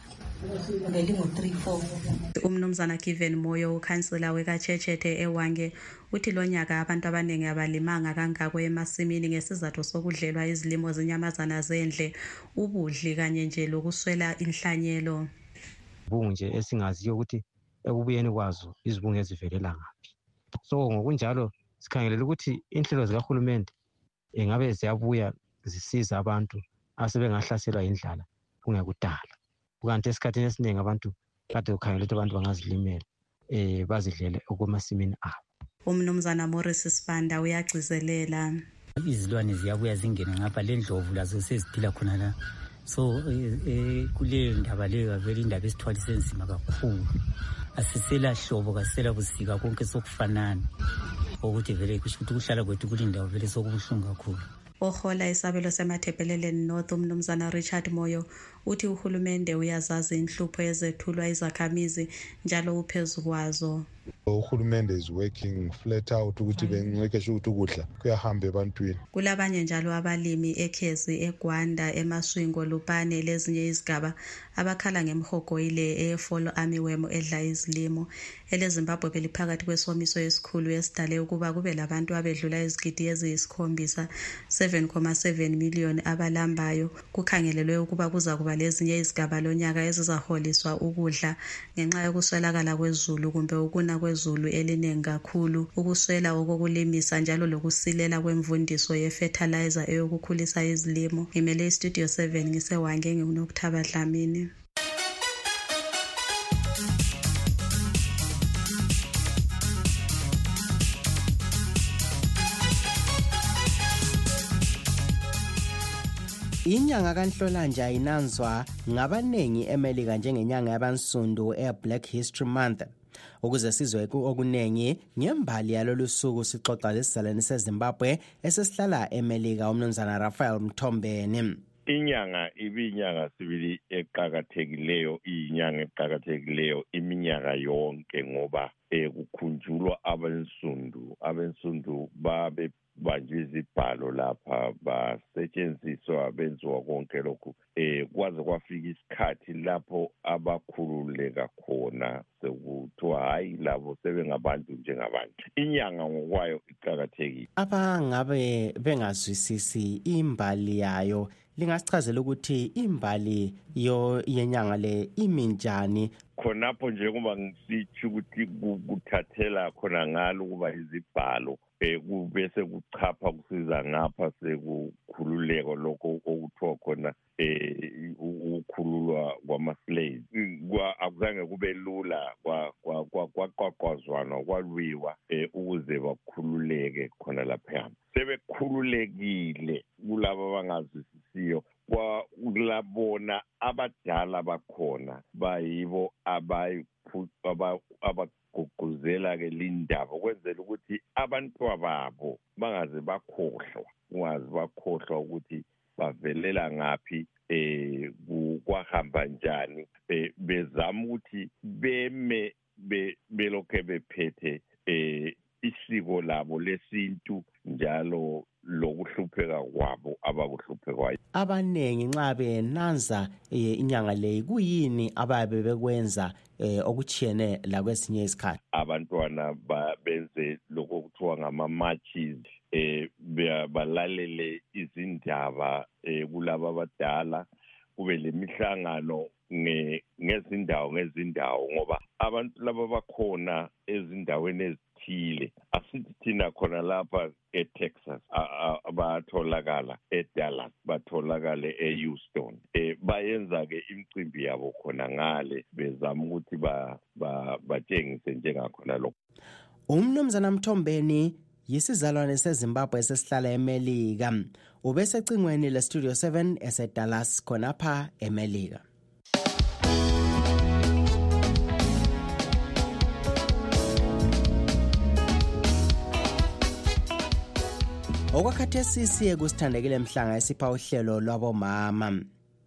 ngelingo three four. Umnumzana Given Moyo ukhansela wekaChechete ewange uthi lonyaka abantu abaningi abalimanga kangako emasimini ngesizathu sokudlelwa izilimo zenyamazana zendle, ubudli kanye nje lokuswela inhlanyelo. Bungu nje esingaziyo ukuthi ekubuyeni kwazo izibungu ezivelela ngaphi. So ngokunjalo sikhangelela ukuthi inhlelo zikahulumende engabe ziyabuya zisiza abantu asebengahlaselwa indlala kungekudala. Kukanti esikhathini esiningi abantu kade ukhangelela ukuthi abantu bangazilimela eh bazidlele okwemasimini abo. Umnumzana Morris Sibanda uyagcizelela. Izilwane ziyabuya zingene ngapha lendlovu lazo seziphila khona la. So eh kule ndaba leyo vele indaba esithwalise enzima kakhulu. Asisela hlobo kasela busika konke sokufanana ukuthi vele kusho ukuthi kuhlala kwethu kulindawo vele sokubuhlungu kakhulu. Ohola isabelo semathebeleleni North umnumzana Richard Moyo uthi uhulumende uyazazi inhlupho ezethulwa izakhamizi njalo uphezu kwazo. Uhulumende is working flat out ukuthi bengeke ukuthi ukudla kuyahamba ebantwini. Kulabanye njalo abalimi eKhezi, eGwanda, eMaswingo, Lupane lezinye izigaba abakhala ngemhogo ile e-fall armyworm edla izilimo. EleZimbabwe beliphakathi kwesomiso esikhulu esidale ukuba kube labantu abedlula izigidi eziyisikhombisa seven point seven million abalambayo. Kukhangelelwe ukuba kuza kuba lezinye izigaba lonyaka ezizaholiswa ukudla ngenxa yokuswelakala kwezulu kumbe ukuna kwezulu eliningi kakhulu, ukuswela okokulimisa njalo lokusilela kwemvundiso ye-fertilizer eyokukhulisa izilimo. Ngimele iStudio seven ngisewange ngiunokuthaba Dlamini. Inyanga kaNhlolanja inanzwa ngabanengi eMelika njengenyanga yabansundu e-Black History Month. Ukuze sizwe okunengi ngembali yalolu suku sixoxa lesizalwane seZimbabwe esesihlala eMelika umnumzana Raphael Mthombeni. Inyanga ibinyanga sibili eqhakathekileyo, inyanga eqhakathekileyo iminyaka yonke ngoba ekukhunjulwa abensundu abensundu babe banjwe izibhalo lapha basetshenziswa benziwa konke lokhu eh kwaze kwafika isikhathi lapho abakhululeka khona sekuthiwa hayi labo sebengabantu njengabantu. Inyanga ngokwayo iqhakathekile. Abangabe bengazwisisi imbali yayo lingasichazela ukuthi imbali yo yenyanga le iminjani. Khonapho njengoba ngisitsho ukuthi kuthathela khona ngalo ukuba izibhalo eh kubese kuchapha kusiza ngapha sekukhululeko lokho okuthiwa khona eh ukukhululwa kwama-slaves. Akuzange kube lula kwaqwaqwazwana kwalwiwa ukuze bakhululeke khona lapha. Sebekhululekile kulabo abangazwisisiyo kulabona abadala bakhona bayibo abagqugquzela ke lindaba ukwenzela ukuthi abantwana babo bangaze bakhohlwa ungaze bakhohlwa ukuthi bavelela ngaphi eh kwahamba njani eh bezama ukuthi beme belokhe bephethe eh isiko labo lesintu njalo lokuhlupheka kwabo abakuhluphekwayo. Abanengi nxa benanza inyanga le kuyini ababe bekwenza okuchiyene la kwesinye isikhathi. Abantwana benze lokho kuthiwa ngama-matches eh balalele izindaba kulabo abadala kube lemihlangano ngezindawo ngezindawo ngoba abantu laba bakhona ezindaweni ezithile asithi thina khona lapha eTexas batholakala eDallas batholakala eHouston eh bayenza ke imicimbi yabo khona ngale bezama ukuthi ba batshengise njengakhona lokho. Umnumzana Mthombeni yisizalwane seZimbabwe esesihlala eMelika ubesecingweni le Studio seven eseDallas khonapha eMelika. Okwakhathesi siye kusithandekile mhlanga esipha uhlelo lwabomama.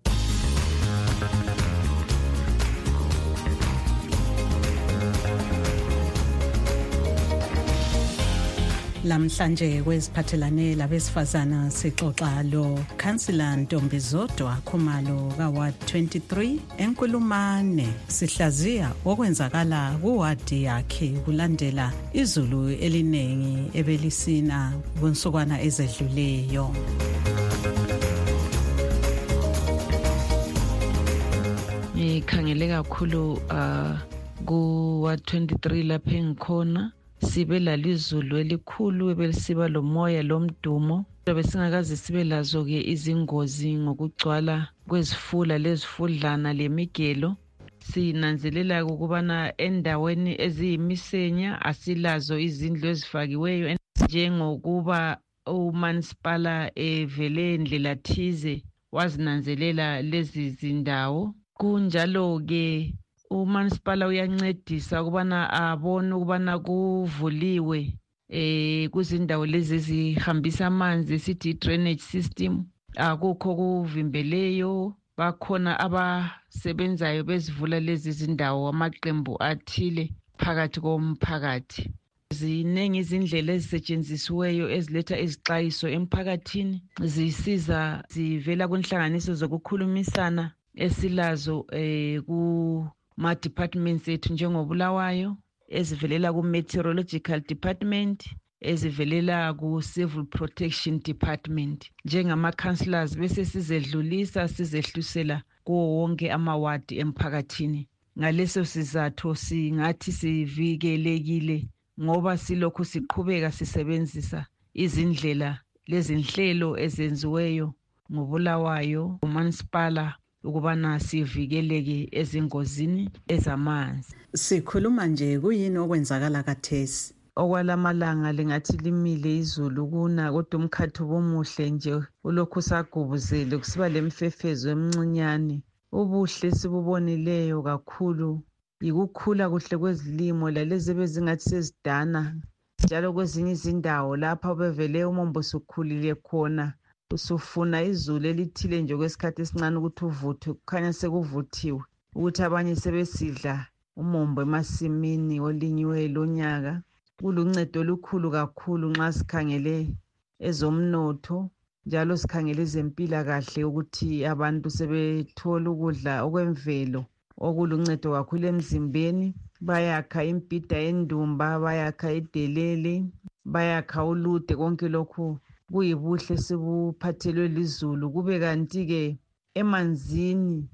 Lamhlanje kweziphathelane labesifazana sixoxa lo Councillor Ntombizodwa Khumalo ka Ward twenty-three eNkulumane sihlaziya okwenzakala kuwadi yakhe kulandela izulu elinengi ebelisina kunsukwana ezedluleyo. Ngikhangele kakhulu uh, ku Ward twenty-three lapha engikhona sibe lalizulu elikhulu ebelisiba lomoya lomdumo besingakaze sibe lazo ke izingozi ngokugcwala kwezifula lezifudlana lemigelo. Sinanzelela ukubana endaweni eziyimisenya asilazo izindlu ezifakiweyo njengokuba uManisipala evele endlela thize wazinanzelela lezi zindawo. Kunjalo ke uManisipala uyancedisa ukubana abone ukubana kuvuliwe eh kuzindawo lezi ezihambisa amanzi sithi drainage system akukho kuvimbeleyo. Bakhona abasebenzayo bezivula lezi zindawo amaqembu athile phakathi komphakathi. Ziningi izindlela ezisetshenzisiweyo eziletha izixwayiso emphakathini zisiza zivela kunhlanganiso zokukhulumisana esilazo eh ku ma departments ethu njengobulawayo ezivelela ku meteorological department ezivelela ku civil protection department njengama councillors bese sizedlulisa sizehlusela kuwo wonke amawadi emphakathini. Ngaleso sizathu singathi sivikelekile ngoba silokhu siqhubeka sisebenzisa izindlela lezinhlelo ezenziweyo ngobulawayo uManisipala ukubana sivikeleke ezingozini ezamanzi. Sikhuluma nje kuyini okwenzakala kathesi? Okwalamalanga lingathi limile izulu kuna kodwa umkhathi bomuhle nje ulokhu sagubuzele kusiba lemfefezo emncinyane. Ubuhle sibubonileyo kakhulu yikukhula kuhle kwezilimo lalezi bezingathi sezidana njalo kwezinye izindawo lapha bevele umombo sukhulile khona usufuna izulu elithile nje kwesikhathi esincane ukuthi uvuthwe kukhanya sekuvuthiwe ukuthi abanye sebesidla umombo emasimini olinyiwe lonyaka. Kuluncedo olukhulu kakhulu nxa sikhangele ezomnotho njalo sikhangele ezempilakahle ukuthi abantu sebethola ukudla okwemvelo okuluncedo kakhulu emzimbeni. Bayakha impida endumba, bayakha idelele, bayakha ulude, konke lokhu kuyibuhle sibuphathelwe lizulu. Kube kanti-ke emanzini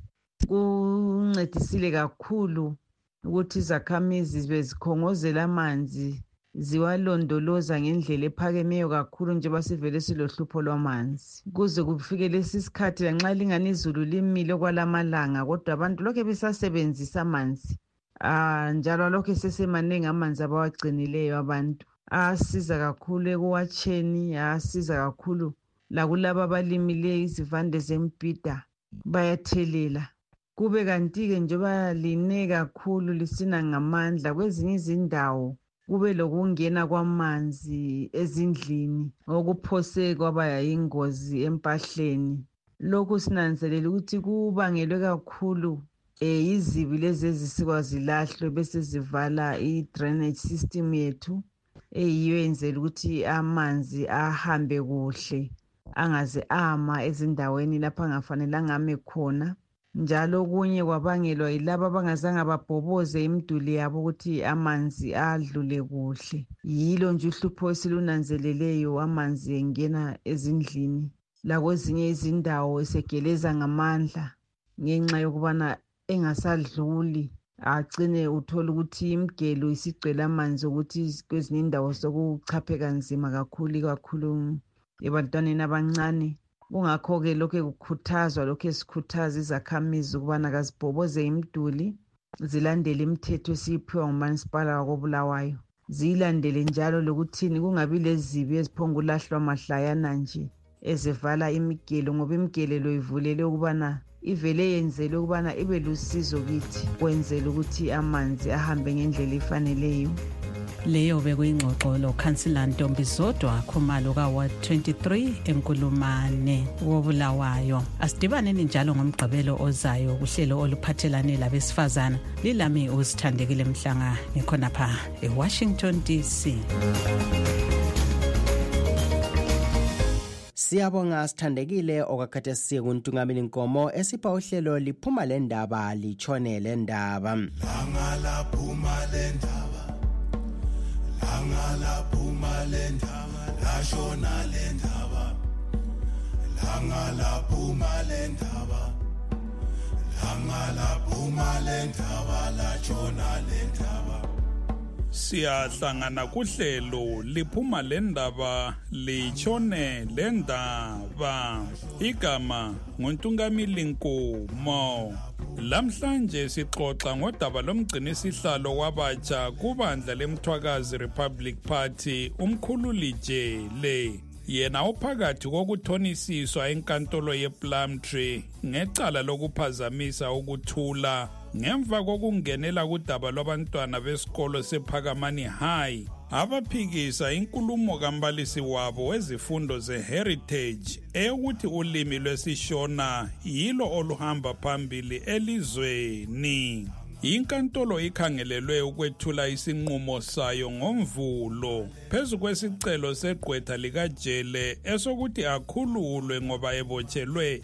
kuncedisile kakhulu ukuthi izakhamizi bezikhongozela amanzi ziwalondoloza ngendlela ephakemeyo kakhulu njengoba sivele silohlupho lwamanzi. Kuze kufike lesi sikhathi lanxa lingani izulu limile kwalamalanga kodwa abantu lokhu besasebenzisa amanzi. Ah njalo lokhu sesemaningi amanzi abawagcinileyo abantu. Asiza kakhulu ekuwatsheni, asiza kakhulu lakulabo abalimileyo izivande zembida bayathelela. Kube kanti-ke njengoba line kakhulu lisina ngamandla kwezinye izindawo kube lokungena kwamanzi ezindlini okuphose kwaba yingozi empahleni. Lokhu sinanzelela ukuthi kubangelwe kakhulu eh izibi lezi ezisikwa zilahlwe bese zivala i-drainage system yethu eyiyo yenzela ukuthi amanzi ahambe kuhle angaze ama ezindaweni lapho angafanelanga ame khona. Njalo kunye kwabangelwa yilabo abangazange babhoboze imiduli yabo ukuthi amanzi adlule kuhle. Yilo nje uhlupho esilunanzeleleyo, amanzi engena ezindlini lakwezinye izindawo esegeleza ngamandla ngenxa yokubana engasadluli. Agcine uthola ukuthi imigelo isigcwele amanzi ukuthi kwezinye indawo sokuchaphe kanzima kakhulu kakhulu ebantwaneni abancane. Kungakho-ke lokhu kukhuthazwa, lokhu esikhuthaza izakhamizi ukubana kazibhoboze imiduli, zilandele imithetho esiyiphiwa ngumasipala wakoBulawayo. Ziyilandele njalo lokuthini kungabi lezibi eziphongulahlwa mahlayana nje ezivala imigelo, ngoba imigelo ivulele ukubana ivele yenzele ukubana ibe lusizo kithi kwenzela ukuthi amanzi ahambe ngendlela efaneleyo. Leyo bekuyingxoxo lo Councillor Ntombi Zodwa Khumalo ka Ward twenty-three eNkulumane woBulawayo. Asidibaneni njalo ngomgqibelo ozayo kuhlelo oluphathelane labesifazana. Lilami uSithandekile Mhlanga ngikhona pha eWashington D C. Siyabonga Sithandekile okakhethe siye kuntungameli inkomo esipha uhlelo liphuma lendaba litshone lendaba. Langa laphuma lendaba. Langa laphuma lendaba lashona lendaba. Langa laphuma lendaba. Langa laphuma lendaba lashona lendaba. Siyahlangana kuhlelo liphuma lendaba litshone lendaba. Igama nguNtungamili Nkomo. Lamhlanje sixoxa ngodaba lomgcinisihlalo wabatsha kubandla leMthwakazi Republic Party umkhululi Jele. Yena uphakathi kokuthonisiswa enkantolo yePlumtree ngecala lokuphazamisa ukuthula ngemva kokungenela kudaba lwabantwana besikolo sePhakamani High abaphikisa inkulumo kambalisi wabo wezifundo zeHeritage eyokuthi ulimi lwesiShona yilo oluhamba phambili elizweni. Inkantolo ikhangelelwe ukwethula isinqumo sayo ngoMvulo phezu kwesicelo segqwetha likaJele esokuthi akhululwe ngoba ebotshelwe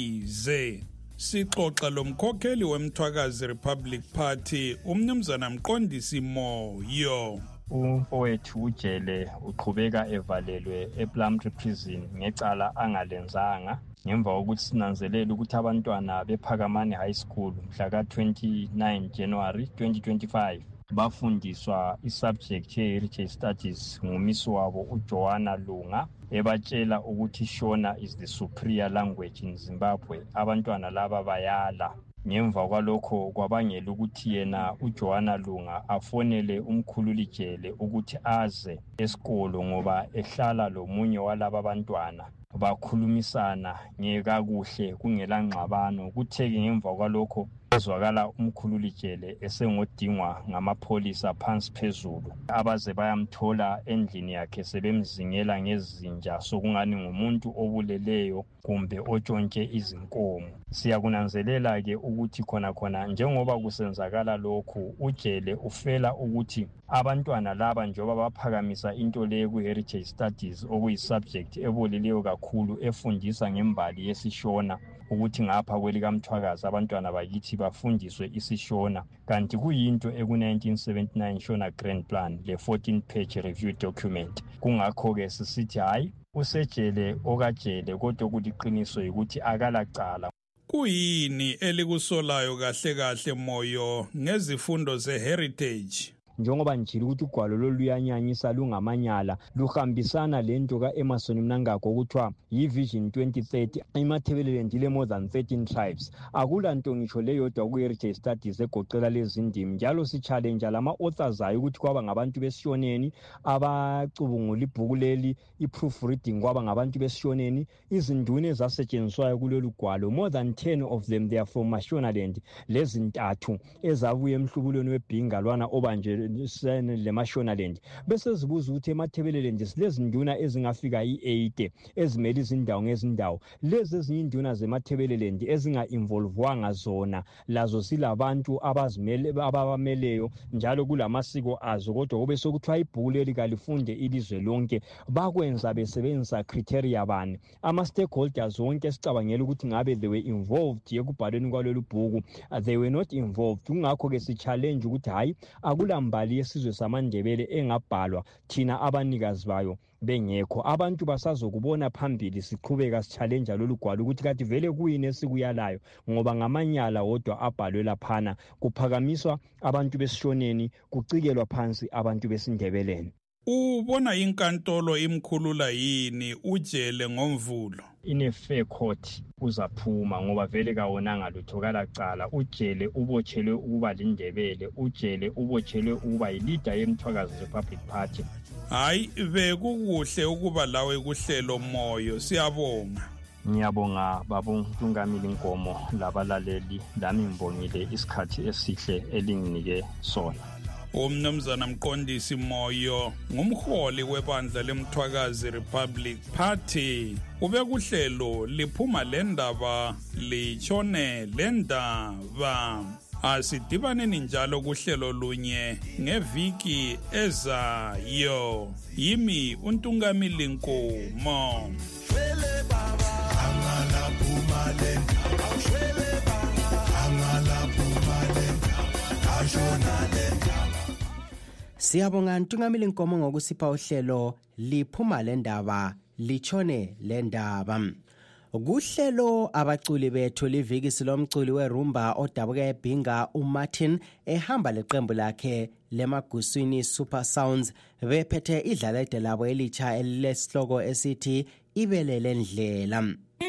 ize. Sixoxa lomkhokheli weMthwakazi Republic Party umnumzana Mqondisi Moyo. Umfowethu uJele uqhubeka evalelwe ePlumtree Prison ngecala angalenzanga ngemva kokuthi sinanzelela ukuthi abantwana bePhakamani High School mhla ka twenty-nine January twenty twenty-five bafundiswa isubject ye-Heritage Studies ngumisi wabo uJoanna Lunga ebatshela ukuthi Shona is the superior language in Zimbabwe. Abantwana laba bayala. Ngemva kwalokho kwabangela ukuthi yena uJoanna Lunga afonele umkhululi Jele ukuthi aze esikolo ngoba ehlala lomunye walaba abantwana bakhulumisana ngekakuhle kungela ngxabano. Kutheke ngemva kwalokho kwazwakala umkhululi Jele esengodingwa ngamapholisa phansi phezulu abaze bayamthola endlini yakhe sebemzingela ngezinja sokungani ngumuntu obuleleyo kumbe otshontshe izinkomo. Siyakunanzelela ke ukuthi khona khona njengoba kusenzakala lokhu uJele ufela ukuthi abantwana laba njengoba baphakamisa into le ku-Heritage Studies okuyisubject eboleleyo kakhulu efundisa ngembali yesiShona ukuthi ngapha kwelikaMthwakazi abantwana bakithi bafundiswe isiShona kanti kuyinto eku nineteen seventy-nine Shona Grand Plan le fourteen page review document. Kungakho ke sisithi hayi usejele okajele kodwa ukuthi iqiniso ukuthi akalacala. Kuyini elikusolayo kahle kahle Moyo ngezifundo ze-heritage? Njengoba njilo ukuthi ugwalo loluyanyanyisa lungamanyala luhambisana lento kaEmerson Mnangagwa okuthiwa yi-Vision twenty thirty. eMatabeleland ile more than thirteen tribes. Akula nto ngisho leyodwa ku-heritage studies egoqela lezi ndimi, njalo si-challenge lama-authors ayo ukuthi kwaba ngabantu besishoneni abacubungula ibhuku leli i-proofreading kwaba ngabantu besishoneni. Izinduna ezasetshenziswayo kulolu gwalo more than ten of them they are from Mashonaland. Lezi ntathu ezabuye emhlubulweni webhinga lwana obanje le Mashonaland. Bese zibuza ukuthi eMatabeleland silezi nduna ezingafika i-eight ezimele izindawo ngezindawo. Lezi ezinye induna zeMatabeleland ezinga-involvwanga zona lazo silabantu abazimele ababameleyo njalo kulamasiko azo, kodwa kube sokuthiwa ibhuku leli kalifunde ilizwe lonke. Bakwenza besebenzisa criteria bani? Ama-stakeholders wonke sicabangela ukuthi ngabe they were involved ekubhalweni kwalolu bhuku. They were not involved. Kungakho-ke si-challenge ukuthi hayi akula mbali yesizwe samaNdebele engabhalwa thina abanikazi bayo bengekho. Abantu basazokubona phambili siqhubeka si-challenge lolu gwalo ukuthi kathi vele kuyini esikuyalayo, ngoba ngamanyala wodwa abhalwe laphana kuphakamiswa abantu besishoneni kucikelwa phansi abantu besindebeleni. Ubona inkantolo imkhulula yini ujele ngomvulo? Ine fair court uzaphuma ngoba vele kawonanga lutho kalacala. Ujele ubotshelwe ukuba lindebele, ujele ubotshelwe ukuba yi-leader yeMthwakazi Republic Party. Hayi bekukuhle ukuba lawe kuhlelo Moyo, siyabonga. Ngiyabonga babo Ntungamili Nkomo labalaleli, lami ngibongile isikhathi esihle elinginike sona. Umnumzana Mqondisi Moyo ngumholi webandla leMthwakazi Republic Party. Ube kuhlelo liphuma lendaba litshone lendaba. Asidibaneni njalo kuhlelo lunye ngeviki ezayo. Yimi uNtungamili Nkomo. Shwele baba angala phuma lendaba, shwele baba angala phuma lendaba, ashona lendaba. Siyabonga Ntungamili Nkomo ngokusipha uhlelo liphuma lendaba litshone lendaba. Kuhlelo abaculi bethu liviki silomculi werumba odabuka eBhinga uMartin ehamba leqembu lakhe leMaguswini Super Sounds bephethe idlalede labo elitsha elilesihloko esithi Ibele lendlela.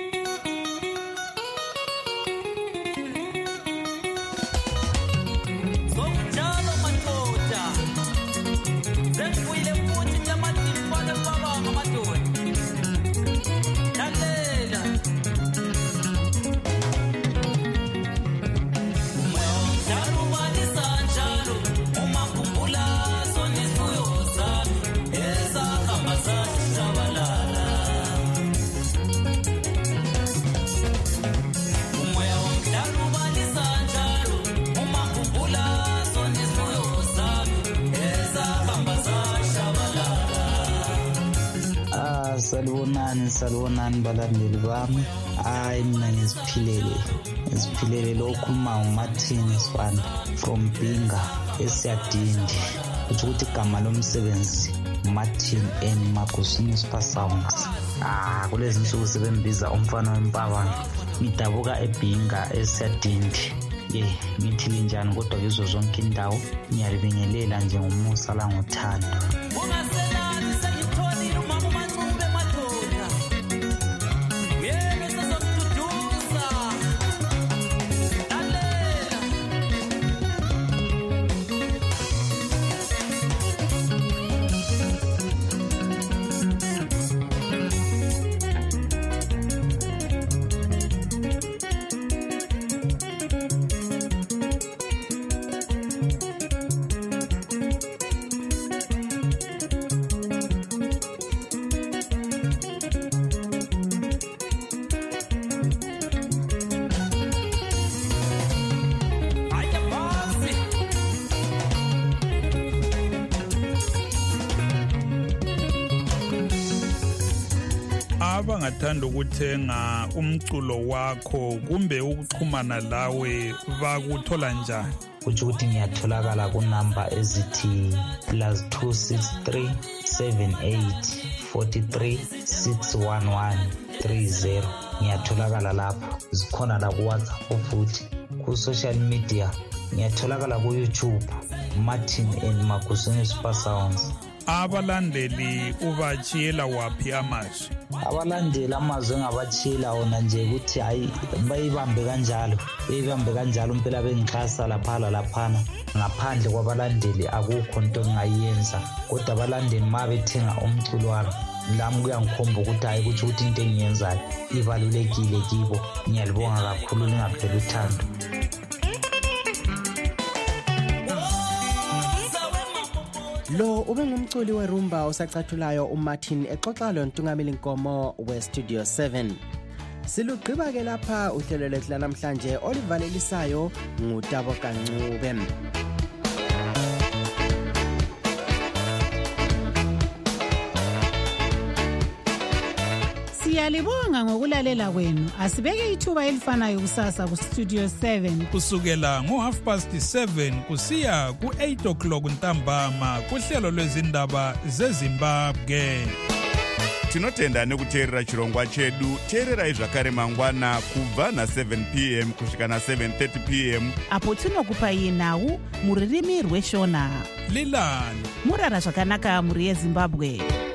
Salibonani salibonani balandeli bami. Hayi mina ngiziphilele ngiziphilele lokhuluma uMartin Sibanda from Bhinga eSiyadindi. Kuthi ukuthi igama lomsebenzi Martin and Maguswini Super Sounds. Ah kulezi insuku sebembiza umfana wempabana. Ngidabuka eBhinga eSiyadindi. Yeah, ngithile njani kodwa kuzo zonke indawo ngiyalibingelela nje ngomusa la ngothando. abangathanda ukuthenga umculo wakho kumbe ukuxhumana lawe bakuthola njani? Kuthi ukuthi ngiyatholakala kunamba ezithi plus two six three seven eight four three six one one three zero. Ngiyatholakala lapho, zikhona la ku-WhatsApp futhi ku-social media. Ngiyatholakala ku-YouTube, Martin and Magusini Super Sounds. Abalandeli ubachiyela waphi amazwi? Abalandeli amazwi engabachiyela wona nje ukuthi hayi bayibambe kanjalo, bayibambe kanjalo impela bengixhasa lapha laphana. Ngaphandle kwabalandeli akukho into engayenza, kodwa abalandeli ma bethenga umculo wami lami kuyangikhomba ukuthi hayi ukuthi ukuthi into engiyenzayo ibalulekile kibo. Ngiyalibonga kakhulu, lingapheli uthando. Lo ube ngumculi werumba osacathulayo uMartin exoxa loNtungameli Nkomo weStudio seven. Silugqiba ke lapha uhlelo lethu lanamhlanje olivalelisayo nguTabo Kancube. Siyalibonga ngokulalela kwenu. Asibeke ithuba elifanayo kusasa kuStudio seven kusukela ngo half past seven kusiya ku eight o'clock ntambama kuhlelo lwezindaba zeZimbabwe. Tinotenda nekuteerera chirongwa chedu. Teererai zvakare mangwana kubva na seven p m kusvika na seven thirty p m apo tinokupai nhau muririmi rweshona. Lilani murara zvakanaka muri yeZimbabwe.